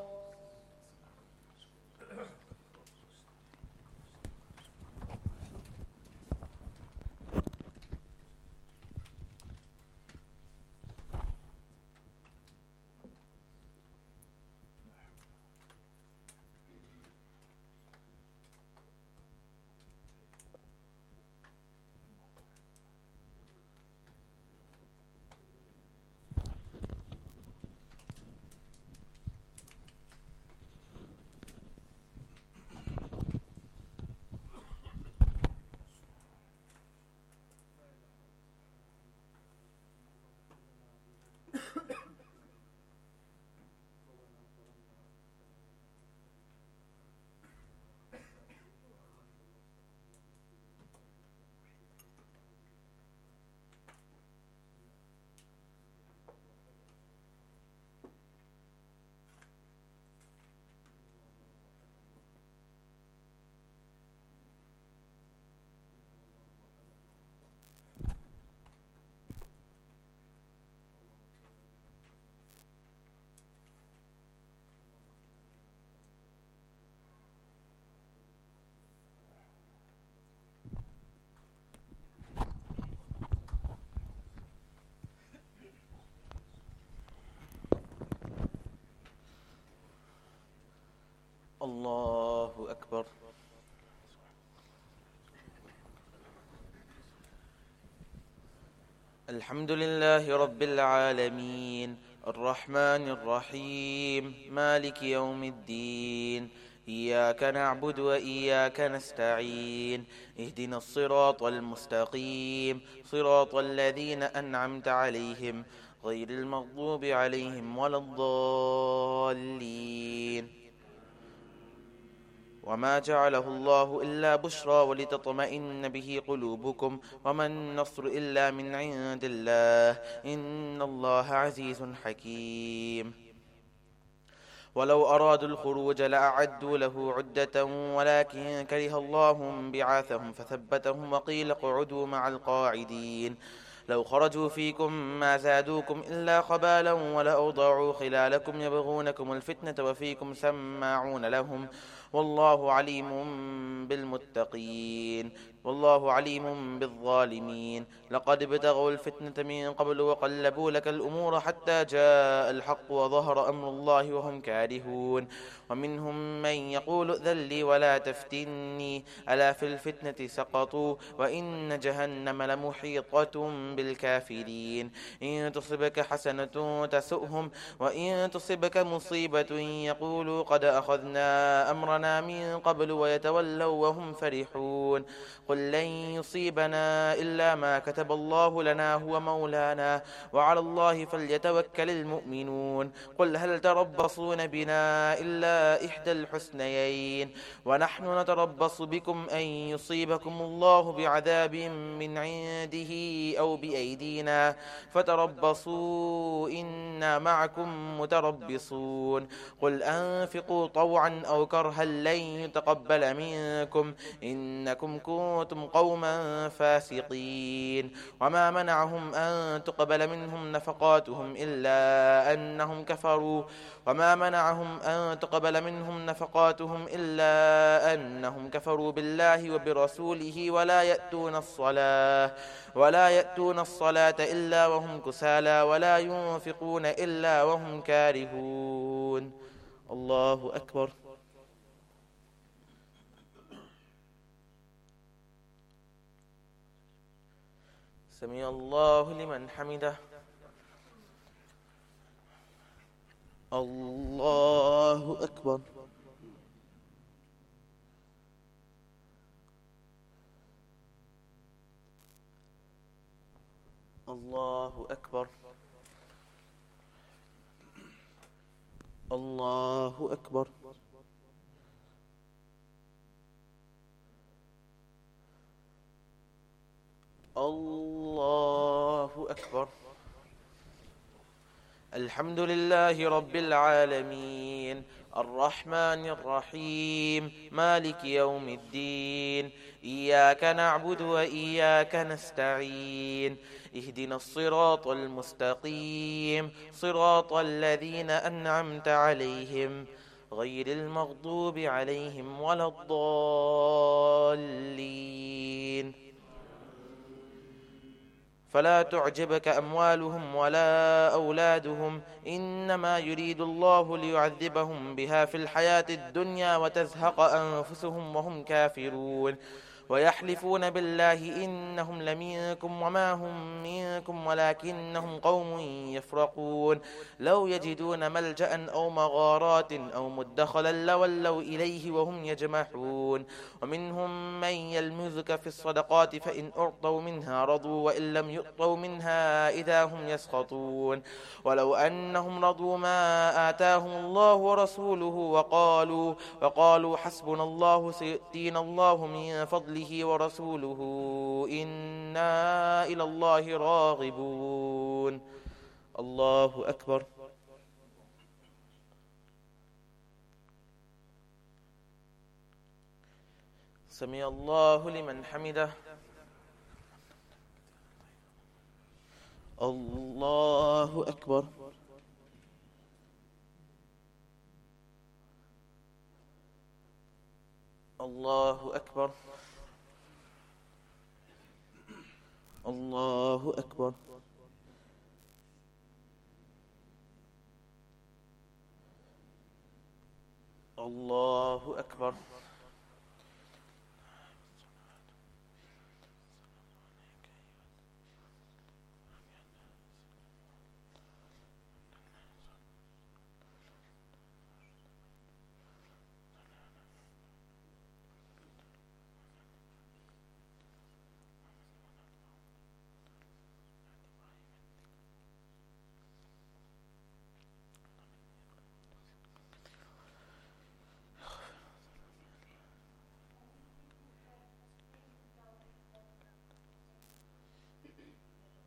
الحمد لله رب العالمين الرحمن الرحيم مالك يوم الدين إياك نعبد وإياك نستعين اهدنا الصراط المستقيم صراط الذين أنعمت عليهم غير المغضوب عليهم ولا الضالين وما جعله الله إلا بشرى ولتطمئن به قلوبكم وما النصر إلا من عند الله إن الله عزيز حكيم ولو أرادوا الخروج لأعدوا له عدة ولكن كره الله بعاثهم فثبتهم وقيل اقعدوا مع القاعدين لو خرجوا فيكم ما زادوكم إلا خبالا ولأوضعوا خلالكم يبغونكم الفتنة وفيكم سماعون لهم والله عليم بالمتقين والله عليم بالظالمين لقد ابتغوا الفتنة من قبل وقلبوا لك الأمور حتى جاء الحق وظهر أمر الله وهم كارهون ومنهم من يقول ائذن لي ولا تفتني ألا في الفتنة سقطوا وإن جهنم لمحيطة بالكافرين إن تصبك حسنة تسؤهم وإن تصبك مصيبة يقولوا قد أخذنا أمرنا من قبل ويتولوا وهم فرحون قل لن يصيبنا إلا ما كتب الله لنا هو مولانا وعلى الله فليتوكل المؤمنون قل هل تربصون بنا إلا إحدى الحسنيين ونحن نتربص بكم أن يصيبكم الله بعذاب من عنده أو بأيدينا فتربصوا إنا معكم متربصون قل أنفقوا طوعا أو كرها لن يتقبل منكم إنكم كنتم قوما فاسقين وما منعهم أن تقبل منهم نفقاتهم إلا أنهم كفروا وما منعهم أن تقبل منهم نفقاتهم إلا أنهم كفروا بالله وبرسوله ولا يأتون الصلاة ولا يأتون الصلاة إلا وهم كسالى ولا ينفقون إلا وهم كارهون الله أكبر سمع الله لمن حمده الله أكبر الله أكبر الله أكبر الله أكبر الحمد لله رب العالمين الرحمن الرحيم مالك يوم الدين إياك نعبد وإياك نستعين اهدنا الصراط المستقيم صراط الذين أنعمت عليهم غير المغضوب عليهم ولا الضالين فلا تعجبك أموالهم ولا أولادهم إنما يريد الله ليعذبهم بها في الحياة الدنيا وتزهق أنفسهم وهم كافرون ويحلفون بالله إنهم لمنكم وما هم منكم ولكنهم قوم يفرقون لو يجدون ملجأ أو مغارات أو مدخلا لولوا إليه وهم يجمحون ومنهم من يلمزك في الصدقات فإن أعطوا منها رضوا وإن لم يؤطوا منها إذا هم يسخطون ولو أنهم رضوا ما آتاهم الله ورسوله وقالوا وقالوا حسبنا الله سيؤتينا الله من فضله ورسوله إنا إلى الله راغبون الله أكبر سمع الله لمن حمده الله أكبر الله أكبر الله أكبر الله أكبر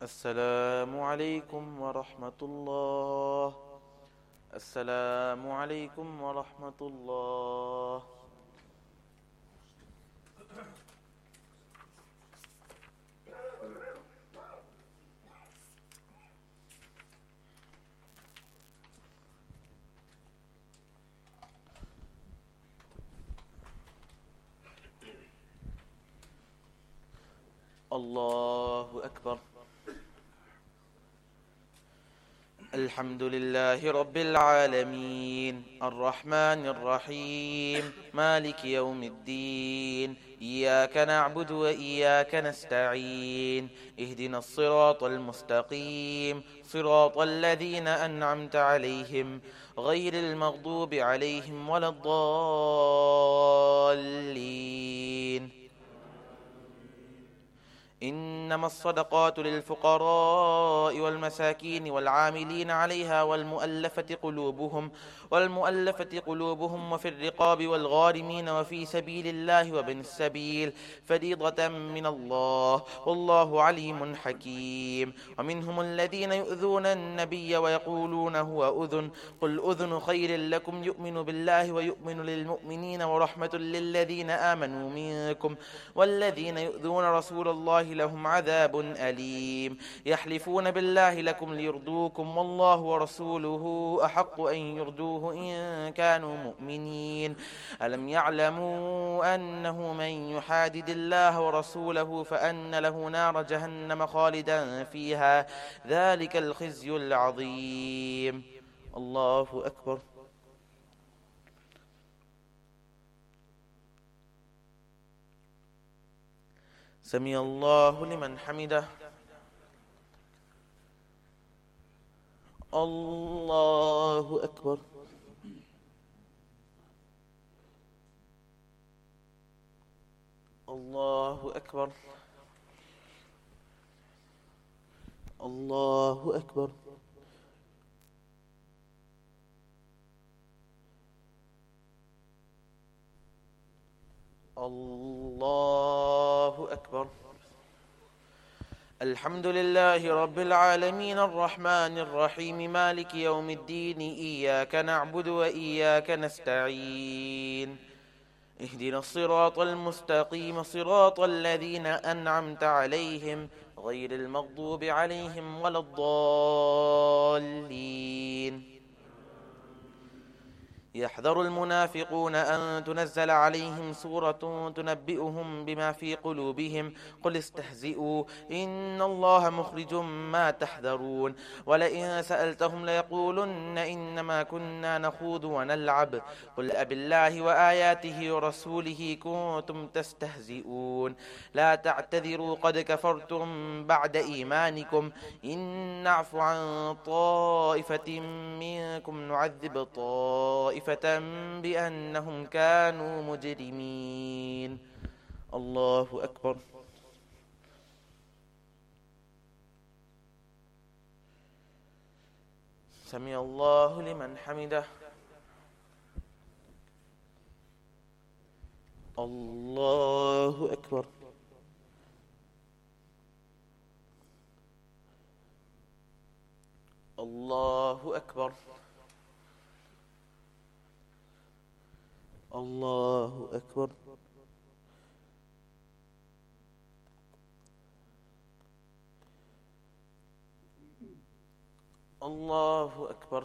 السلام عليكم ورحمة الله. السلام عليكم ورحمة الله. الله أكبر. الحمد لله رب العالمين الرحمن الرحيم مالك يوم الدين إياك نعبد وإياك نستعين اهدنا الصراط المستقيم صراط الذين أنعمت عليهم غير المغضوب عليهم ولا الضالين. إنما الصدقات للفقراء والمساكين والعاملين عليها والمؤلفة قلوبهم والمؤلفة قلوبهم وفي الرقاب والغارمين وفي سبيل الله وابن السبيل فريضة من الله والله عليم حكيم. ومنهم الذين يؤذون النبي ويقولون هو أذن قل أذن خير لكم يؤمن بالله ويؤمن للمؤمنين ورحمة للذين آمنوا منكم والذين يؤذون رسول الله لهم عذاب أليم. يحلفون بالله لكم ليرضوكم والله ورسوله أحق أن يرضوه إن كانوا مؤمنين. ألم يعلموا أنه من يحادد الله ورسوله فأن له نار جهنم خالدا فيها ذلك الخزي العظيم. الله أكبر. سمع الله لمن حمده. الله أكبر. الله أكبر. الله أكبر. الله أكبر. الحمد لله رب العالمين الرحمن الرحيم مالك يوم الدين إياك نعبد وإياك نستعين اهدنا الصراط المستقيم صراط الذين أنعمت عليهم غير المغضوب عليهم ولا الضالين. يحذر المنافقون أن تنزل عليهم سورة تنبئهم بما في قلوبهم قل استهزئوا إن الله مخرج ما تحذرون ولئن سألتهم ليقولن إنما كنا نخوض ونلعب قل أبالله وآياته ورسوله كنتم تستهزئون لا تعتذروا قد كفرتم بعد إيمانكم إن نعف عن طائفة منكم نعذب طائفة بأنهم كانوا مجرمين. الله أكبر. سمع الله لمن حمده. الله أكبر. الله أكبر. الله أكبر. الله أكبر.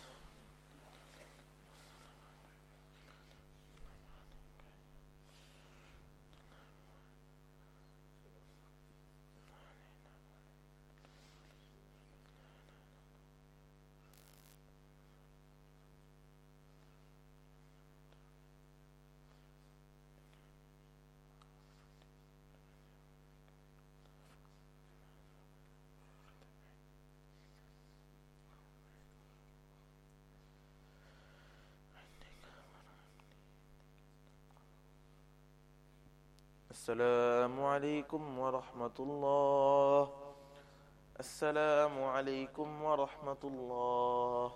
السلام عليكم ورحمة الله. السلام عليكم ورحمة الله.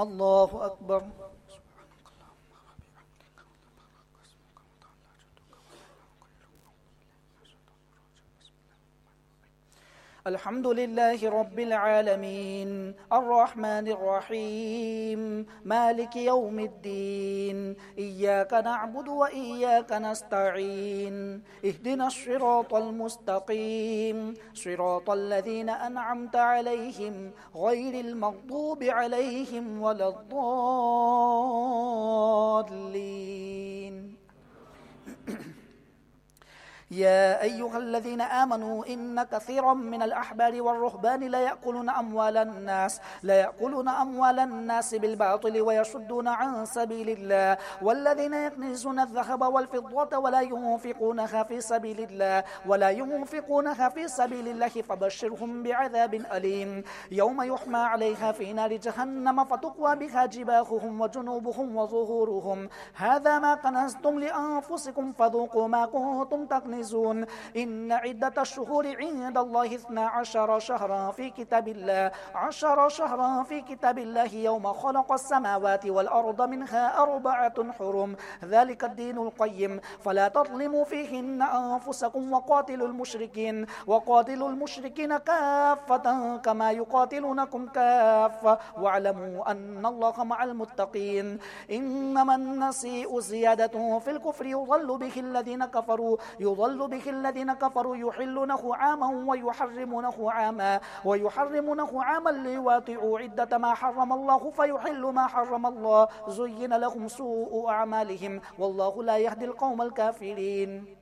الله أكبر. الحمد لله رب العالمين الرحمن الرحيم مالك يوم الدين إياك نعبد وإياك نستعين اهدنا الصراط المستقيم صراط الذين أنعمت عليهم غير المغضوب عليهم ولا الضالين. يا أيها الذين آمنوا إن كثيرا من الأحبار والرهبان لا يأكلون أموال الناس لا يأكلون أموال الناس بالباطل ويصدون عن سبيل الله والذين يكنزون الذهب والفضة ولا ينفقونها في سبيل الله ولا ينفقونها في سبيل الله فبشرهم بعذاب أليم يوم يحمى عليها في نار جهنم فتقوى بها جباههم وجنوبهم وظهورهم هذا ما كنزتم لأنفسكم فذوقوا ما كنتم تكنزون. إن عدة الشهور عند الله اثنا عشر شهرا في كتاب الله عشر شهرا في كتاب الله يوم خلق السماوات والأرض منها أربعة حرم ذلك الدين القيم فلا تظلموا فيهن أنفسكم وقاتلوا المشركين وقاتلوا المشركين كافة كما يقاتلونكم كافة واعلموا أن الله مع المتقين. إنما النسيء زيادة في الكفر يضل به الذين كفروا يضل به الذين كفروا يحلونه عاما ويحرمونه عاما ويحرمونه عاما ليواطئوا عدة ما حرم الله فيحل ما حرم الله زين لهم سوء أعمالهم والله لا يهدي القوم الكافرين.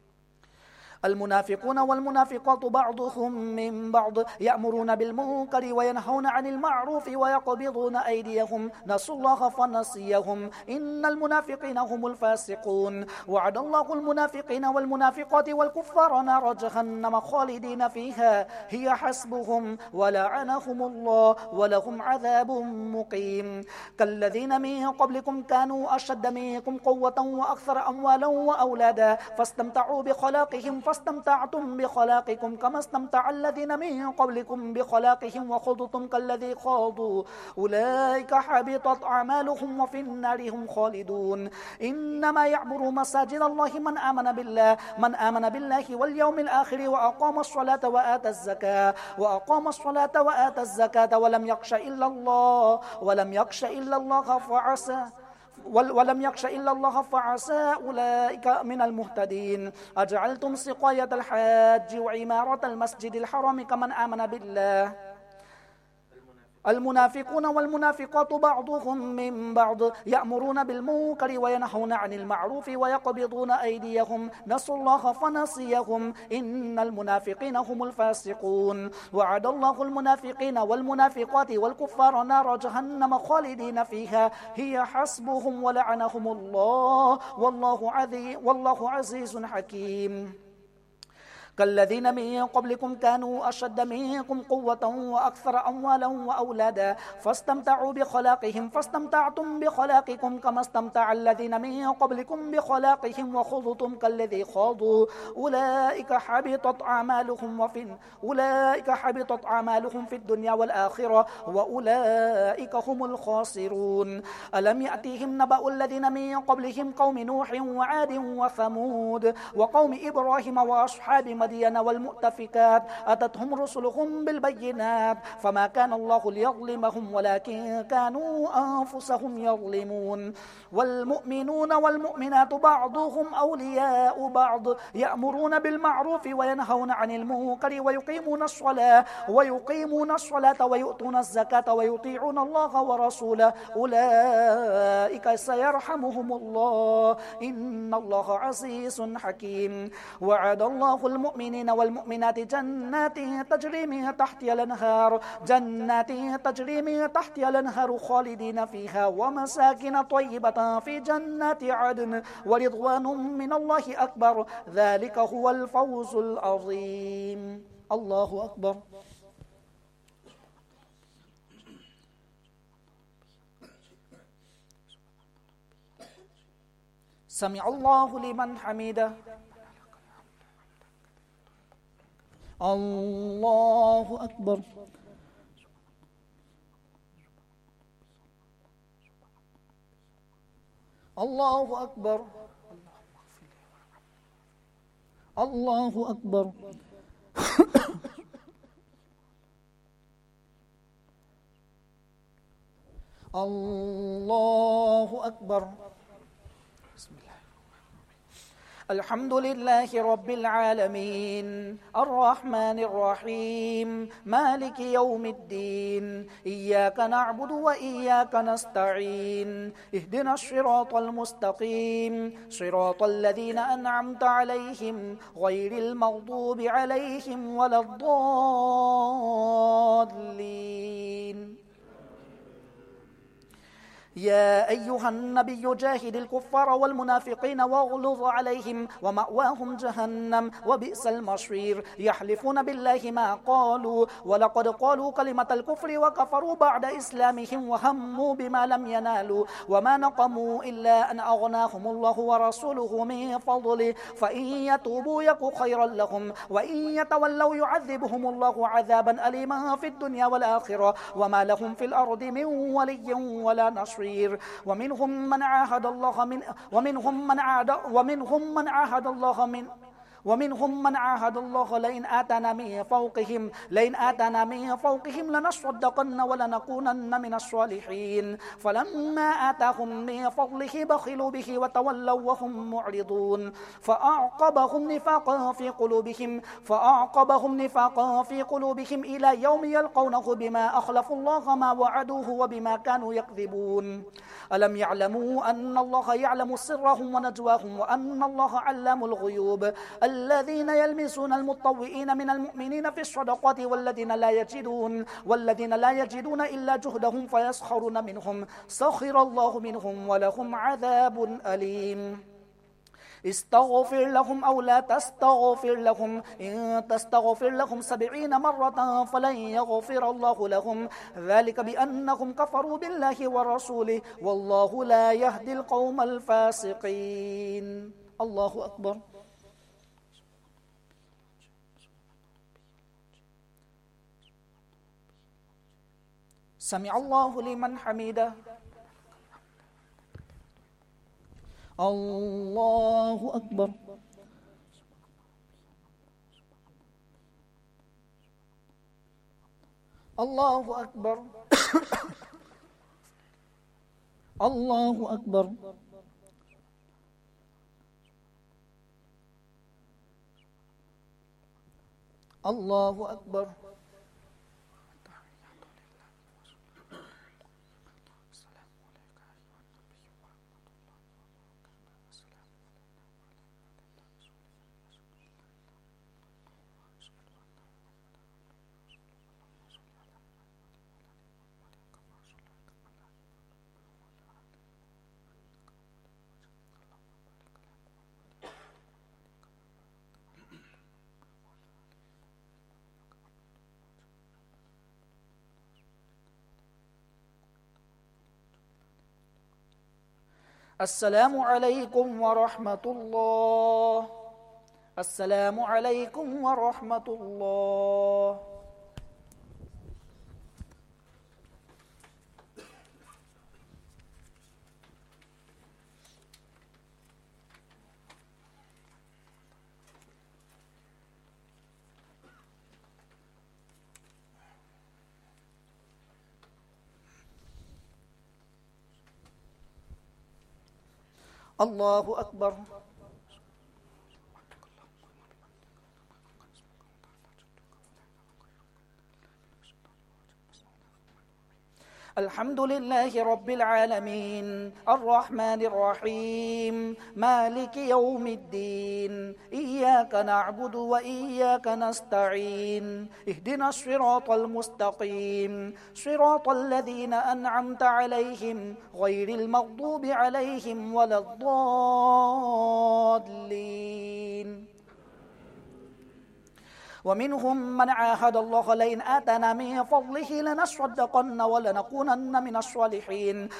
المنافقون والمنافقات بعضهم من بعض يأمرون بالمنكر وينهون عن المعروف ويقبضون أيديهم نسوا الله فنسيهم إن المنافقين هم الفاسقون. وعد الله المنافقين والمنافقات والكفار نار جهنم خالدين فيها هي حسبهم ولعنهم الله ولهم عذاب مقيم. كالذين من قبلكم كانوا أشد منكم قوة وأكثر أموالا وأولادا فاستمتعوا بخلاقهم فاستمتعتم بخلاقكم كما استمتع الذين من قبلكم بخلاقهم وخضتم كالذي خاضوا أولئك حبطت أعمالهم وفي النار هم خالدون. إنما يعبر مساجد الله من آمن بالله من آمن بالله واليوم الآخر وأقام الصلاة وآتى الزكاة وأقام الصلاة وآتى الزكاة ولم يخش إلا الله ولم يخش إلا الله فعسى ولم يخش إلا الله فعسى أولئك من المهتدين. أجعلتم سقاية الحاج وعمارة المسجد الحرام كمن آمن بالله. المنافقون والمنافقات بعضهم من بعض يأمرون بالمنكر وينهون عن المعروف ويقبضون أيديهم نسوا الله فنسيهم إن المنافقين هم الفاسقون. وعد الله المنافقين والمنافقات والكفار نار جهنم خالدين فيها هي حسبهم ولعنهم الله والله عزيز والله عزيز حكيم. كالذين من قبلكم كانوا أشد منكم قوة وأكثر أموالا وأولادا فاستمتعوا بخلاقهم فاستمتعتم بخلاقكم كما استمتع الذين من قبلكم بخلاقهم وخضتم كالذي خاضوا أولئك حبطت أعمالهم وفي أولئك حبطت أعمالهم في الدنيا والآخرة وأولئك هم الخاسرون. ألم يأتيهم نبأ الذين من قبلهم قوم نوح وعاد وثمود وقوم إبراهيم وأصحاب مدين والمؤتفكات أتتهم رسلهم بالبينات فما كان الله ليظلمهم ولكن كانوا أنفسهم يظلمون. والمؤمنون والمؤمنات بعضهم أولياء بعض يأمرون بالمعروف وينهون عن المنكر ويقيمون الصلاة ويقيمون الصلاة ويؤتون الزكاة ويطيعون الله ورسوله أولئك سيرحمهم الله إن الله عزيز حكيم. وعد الله المؤمنين والمؤمنات جنات تجري من تحتها الأنهار جنات تجري من تحتها الأنهار خالدين فيها ومساكن طيبة في جنات عدن ورضوان من الله أكبر ذلك هو الفوز العظيم. الله أكبر. سمع الله لمن حمده. الله أكبر. الله أكبر الله أكبر الله أكبر. بسم الله. الحمد لله رب العالمين الرحمن الرحيم مالك يوم الدين إياك نعبد وإياك نستعين اهدنا الصراط المستقيم صراط الذين أنعمت عليهم غير المغضوب عليهم ولا الضالين. يا أيها النبي جاهد الكفار والمنافقين واغلظ عليهم ومأواهم جهنم وبئس المصير. يحلفون بالله ما قالوا ولقد قالوا كلمة الكفر وكفروا بعد إسلامهم وهموا بما لم ينالوا وما نقموا إلا أن أغناهم الله ورسوله من فضله فإن يتوبوا يك خيرا لهم وإن يتولوا يعذبهم الله عذابا أليما في الدنيا والآخرة وما لهم في الأرض من ولي ولا نصير. ومنهم من عاهد الله من ومنهم من عاد ومنهم من عاهد الله من ومنهم من عاهد الله لئن آتانا من فوقهم لئن آتانا من فوقهم لنصدقن ولنكونن من الصالحين فلما آتاهم من فضله بخلوا به وتولوا وهم معرضون فأعقبهم نفاقا في قلوبهم فأعقبهم نفاقا في قلوبهم إلى يوم يلقونه بما أخلفوا الله ما وعدوه وبما كانوا يكذبون. ألم يعلموا أن الله يعلم سرهم ونجواهم وأن الله علام الغيوب. الذين يلمسون المطوئين من المؤمنين في الصدقات والذين لا يجدون والذين لا يجدون إلا جهدهم فيسخرون منهم سخر الله منهم ولهم عذاب أليم. استغفر لهم أو لا تستغفر لهم إن تستغفر لهم سبعين مرة فلن يغفر الله لهم ذلك بأنهم كفروا بالله ورسوله والله لا يهدي القوم الفاسقين. الله أكبر. سمع الله لمن حمده. الله أكبر. الله أكبر. الله أكبر. الله أكبر. السلام عليكم ورحمة الله. السلام عليكم ورحمة الله. الله أكبر. الحمد لله رب العالمين الرحمن الرحيم مالك يوم الدين إياك نعبد وإياك نستعين اهدنا الصراط المستقيم صراط الذين أنعمت عليهم غير المغضوب عليهم ولا الضالين. ومنهم من عاهد الله لئن آتانا من فضله لنصدقن ولنكونن من الصالحين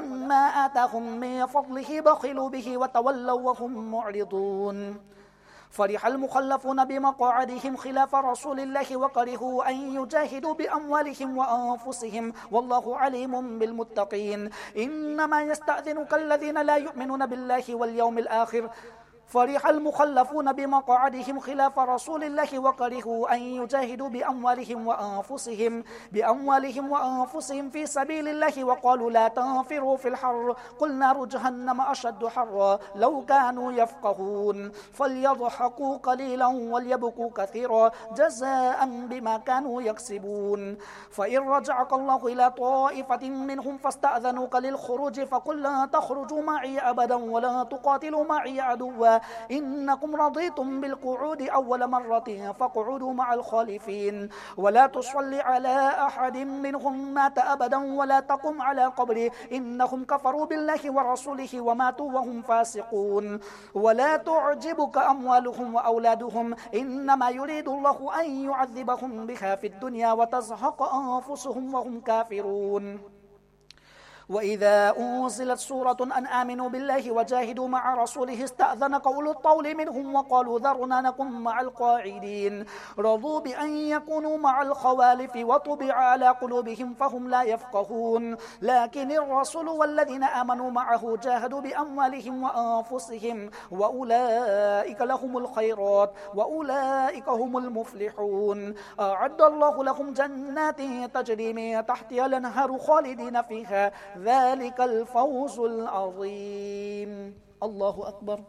فلما آتاهم من فضله بخلوا به وتولوا وهم معرضون فرح المخلفون بمقاعدهم خلاف رسول الله وكرهوا أن يجاهدوا بأموالهم وأنفسهم والله عليم بالمتقين. إنما يستأذنك الذين لا يؤمنون بالله واليوم الآخر. فرح المخلفون بمقاعدهم خلاف رسول الله وكرهوا أن يجاهدوا بأموالهم وأنفسهم بأموالهم وأنفسهم في سبيل الله وقالوا لا تنفروا في الحر قل نار جهنم أشد حرا لو كانوا يفقهون. فليضحكوا قليلا وليبكوا كثيرا جزاء بما كانوا يكسبون. فإن رجعك الله إلى طائفة منهم فاستأذنوك للخروج فقل لا تخرجوا معي أبدا ولا تقاتلوا معي عدوا إنكم رضيتم بالقعود أول مرة فاقعدوا مع الخالفين. ولا تصلي على أحد منهم مات أبدا ولا تقم على قبره إنهم كفروا بالله ورسوله وماتوا وهم فاسقون. ولا تعجبك أموالهم وأولادهم إنما يريد الله أن يعذبهم بها في الدنيا وتزهق أنفسهم وهم كافرون. وإذا أنزلت سورة أن آمنوا بالله وجاهدوا مع رسوله استأذنك أولو الطول منهم وقالوا ذرنا نكن مع القاعدين رضوا بأن يكونوا مع الخوالف وطبع على قلوبهم فهم لا يفقهون. لكن الرسول والذين آمنوا معه جاهدوا بأموالهم وأنفسهم وأولئك لهم الخيرات وأولئك هم المفلحون. أعد الله لهم جنات تجري من تحتها الأنهار خالدين فيها ذلك الفوز العظيم. الله أكبر.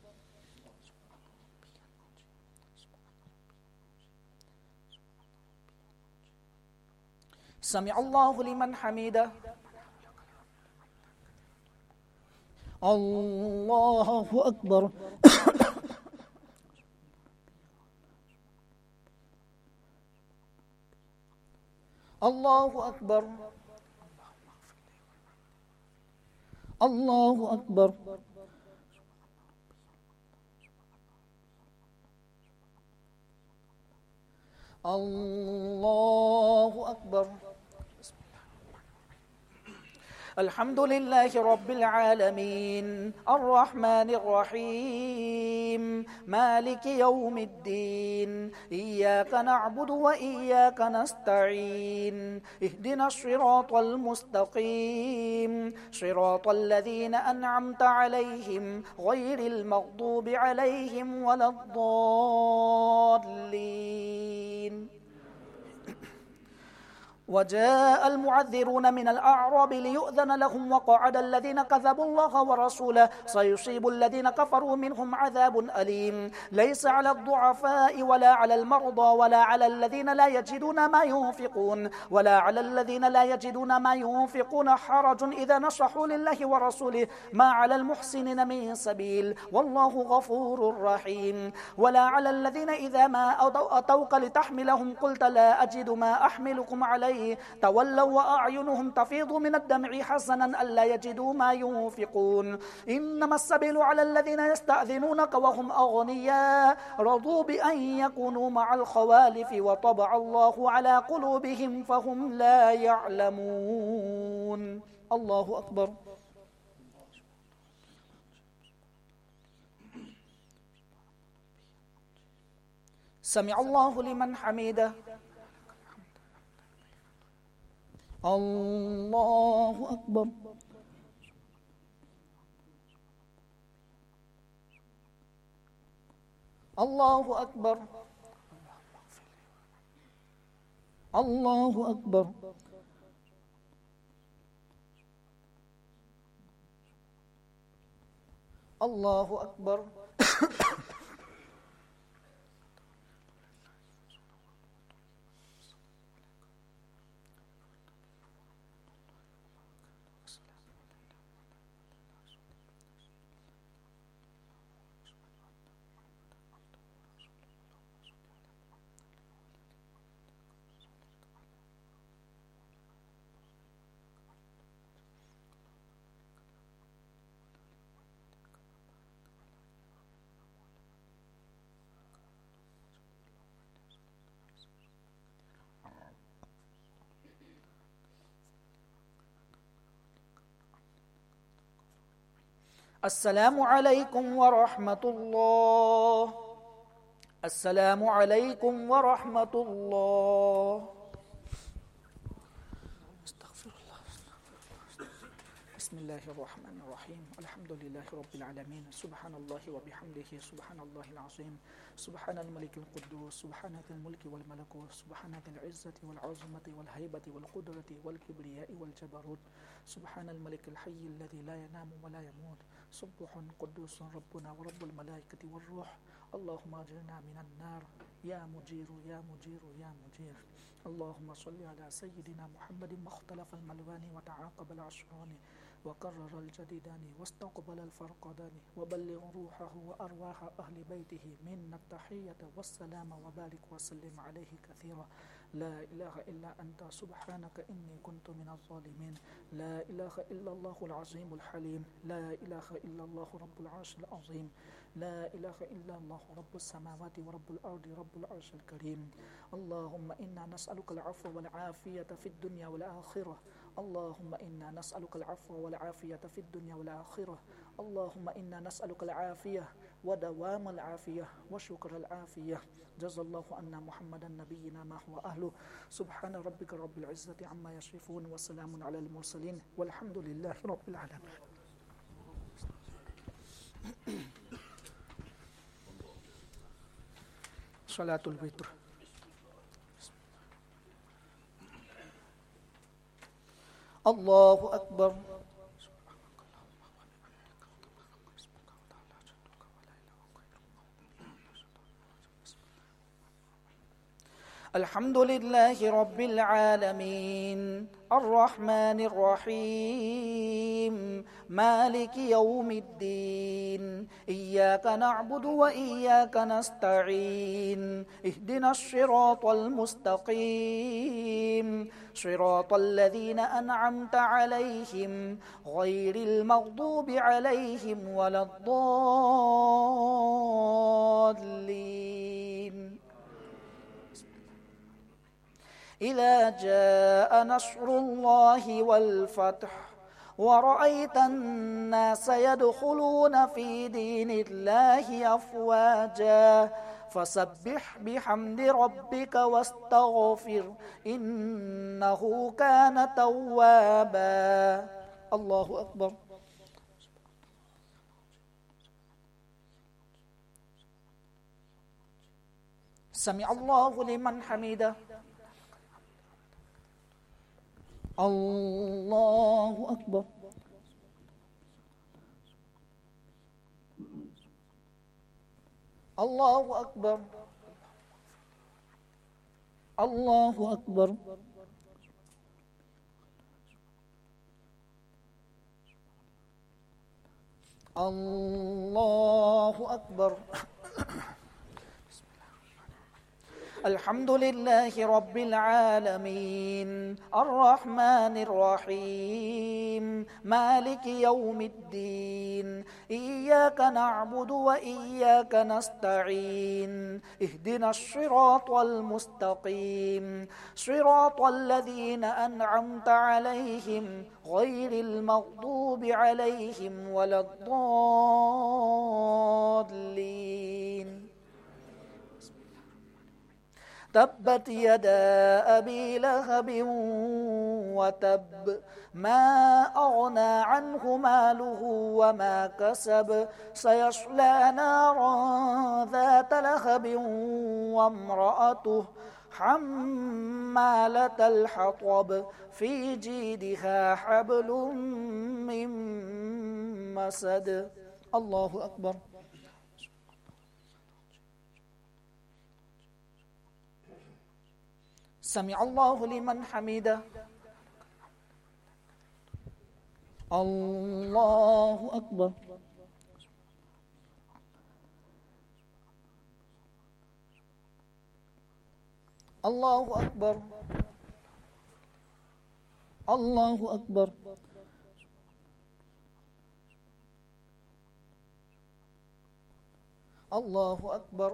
سمع الله لمن حمده. الله أكبر. الله أكبر. الله أكبر. الله أكبر. الحمد لله رب العالمين الرحمن الرحيم مالك يوم الدين إياك نعبد وإياك نستعين اهدنا الصراط المستقيم صراط الذين أنعمت عليهم غير المغضوب عليهم ولا الضالين. وجاء المعذرون من الأعراب ليؤذن لهم وقعد الذين كذبوا الله ورسوله سيصيب الذين كفروا منهم عذاب أليم. ليس على الضعفاء ولا على المرضى ولا على الذين لا يجدون ما ينفقون ولا على الذين لا يجدون ما ينفقون حرج إذا نصحوا لله ورسوله ما على المحسنين من سبيل والله غفور رحيم. ولا على الذين إذا ما أتوك لتحملهم قلت لا أجد ما أحملكم عليه تولوا وأعينهم تفيض من الدمع حزنا ألا يجدوا ما ينفقون. إنما السبيل على الذين يستأذنونك وهم أغنياء رضوا بأن يكونوا مع الخوالف وطبع الله على قلوبهم فهم لا يعلمون. الله أكبر. سمع الله لمن حمده. الله أكبر. الله أكبر. الله أكبر. الله أكبر. السلام عليكم ورحمة الله. السلام عليكم ورحمة الله. استغفر الله. بسم الله الرحمن الرحيم. الحمد لله رب العالمين. سبحان الله وبحمده سبحان الله العظيم. سبحان الملك القدوس. سبحان ذي الملك والملكوت. سبحان ذي العزة والعظمة والهيبة والقدرة والكبرياء والجبروت. سبحان الملك الحي الذي لا ينام ولا يموت. سبح قدوس ربنا ورب الملائكة والروح. اللهم اجرنا من النار يا مجير يا مجير يا مجير. اللهم صل على سيدنا محمد ما اختلف الملوان وتعاقب العشران وكرر الجديدان واستقبل الفرقدان وبلغ روحه وأرواح أهل بيته منا التحية والسلام وبارك وسلم عليه كثيرا. لا إله إلا أنت سبحانك إني كنت من الظالمين. لا إله إلا الله العظيم الحليم. لا إله إلا الله رب العرش العظيم. لا إله إلا الله رب السماوات ورب الأرض رب العرش الكريم. اللهم إنا نسألك العفو والعافية في الدنيا والآخرة. اللهم إنا نسألك العفو والعافية في الدنيا والآخرة. اللهم إنا نسألك العافية ودوام العافية وشكر العافية. جزا الله عنا محمدا نبينا ما هو أهله. سبحان ربك رب العزة عما يصفون وسلام على المرسلين والحمد لله رب العالمين. صلاة الوتر. الله أكبر. الحمد لله رب العالمين الرحمن الرحيم مالك يوم الدين إياك نعبد وإياك نستعين اهدنا الصراط المستقيم صراط الذين أنعمت عليهم غير المغضوب عليهم ولا الضالين. إذا جاء نصر الله والفتح ورأيت الناس يدخلون في دين الله أفواجا فسبح بحمد ربك واستغفر إنه كان توابا. الله أكبر. سمع الله لمن حمده. الله أكبر. الله أكبر. الله أكبر. الله أكبر. الحمد لله رب العالمين الرحمن الرحيم مالك يوم الدين إياك نعبد وإياك نستعين اهدنا الصراط المستقيم صراط الذين أنعمت عليهم غير المغضوب عليهم ولا الضالين. تبت يدا أبي لهب وتب ما أغنى عنه ماله وما كسب سيصلى نارا ذات لهب وامرأته حمالة الحطب في جيدها حبل من مسد. الله أكبر. سمع الله لمن حمده. الله أكبر. الله أكبر. الله أكبر. الله أكبر.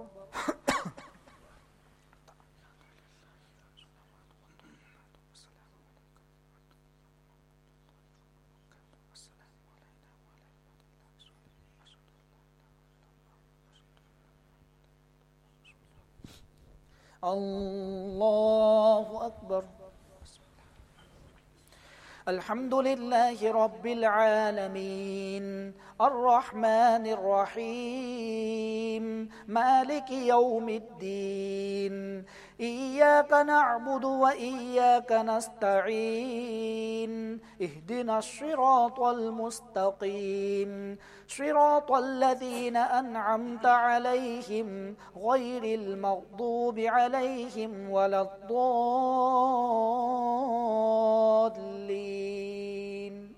الله أكبر. الحمد لله رب العالمين الرحمن الرحيم مالك يوم الدين إياك نعبد وإياك نستعين اهدنا الصراط المستقيم صراط الذين أنعمت عليهم غير المغضوب عليهم ولا الضالين.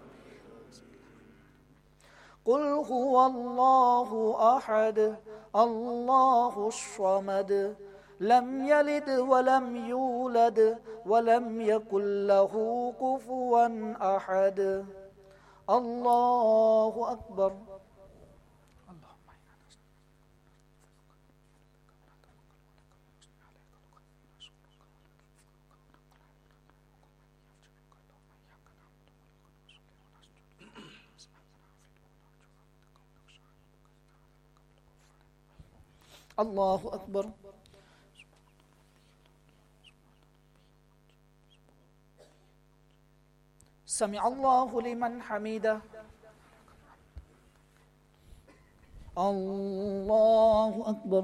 قل هو الله أحد الله الصمد لم يلد ولم يولد ولم يكن له كفوا أحد. الله أكبر. الله أكبر. سمع الله لمن حمده. الله أكبر.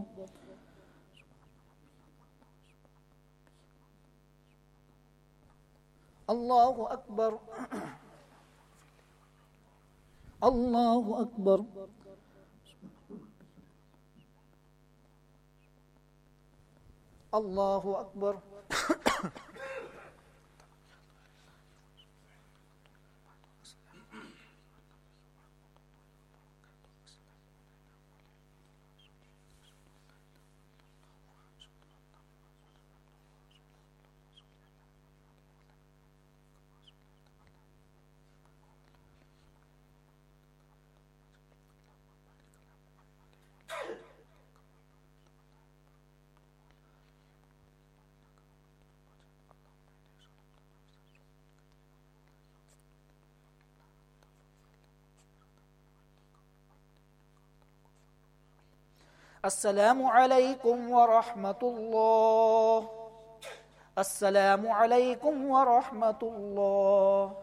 الله أكبر. الله أكبر. الله أكبر. السلام عليكم ورحمة الله. السلام عليكم ورحمة الله.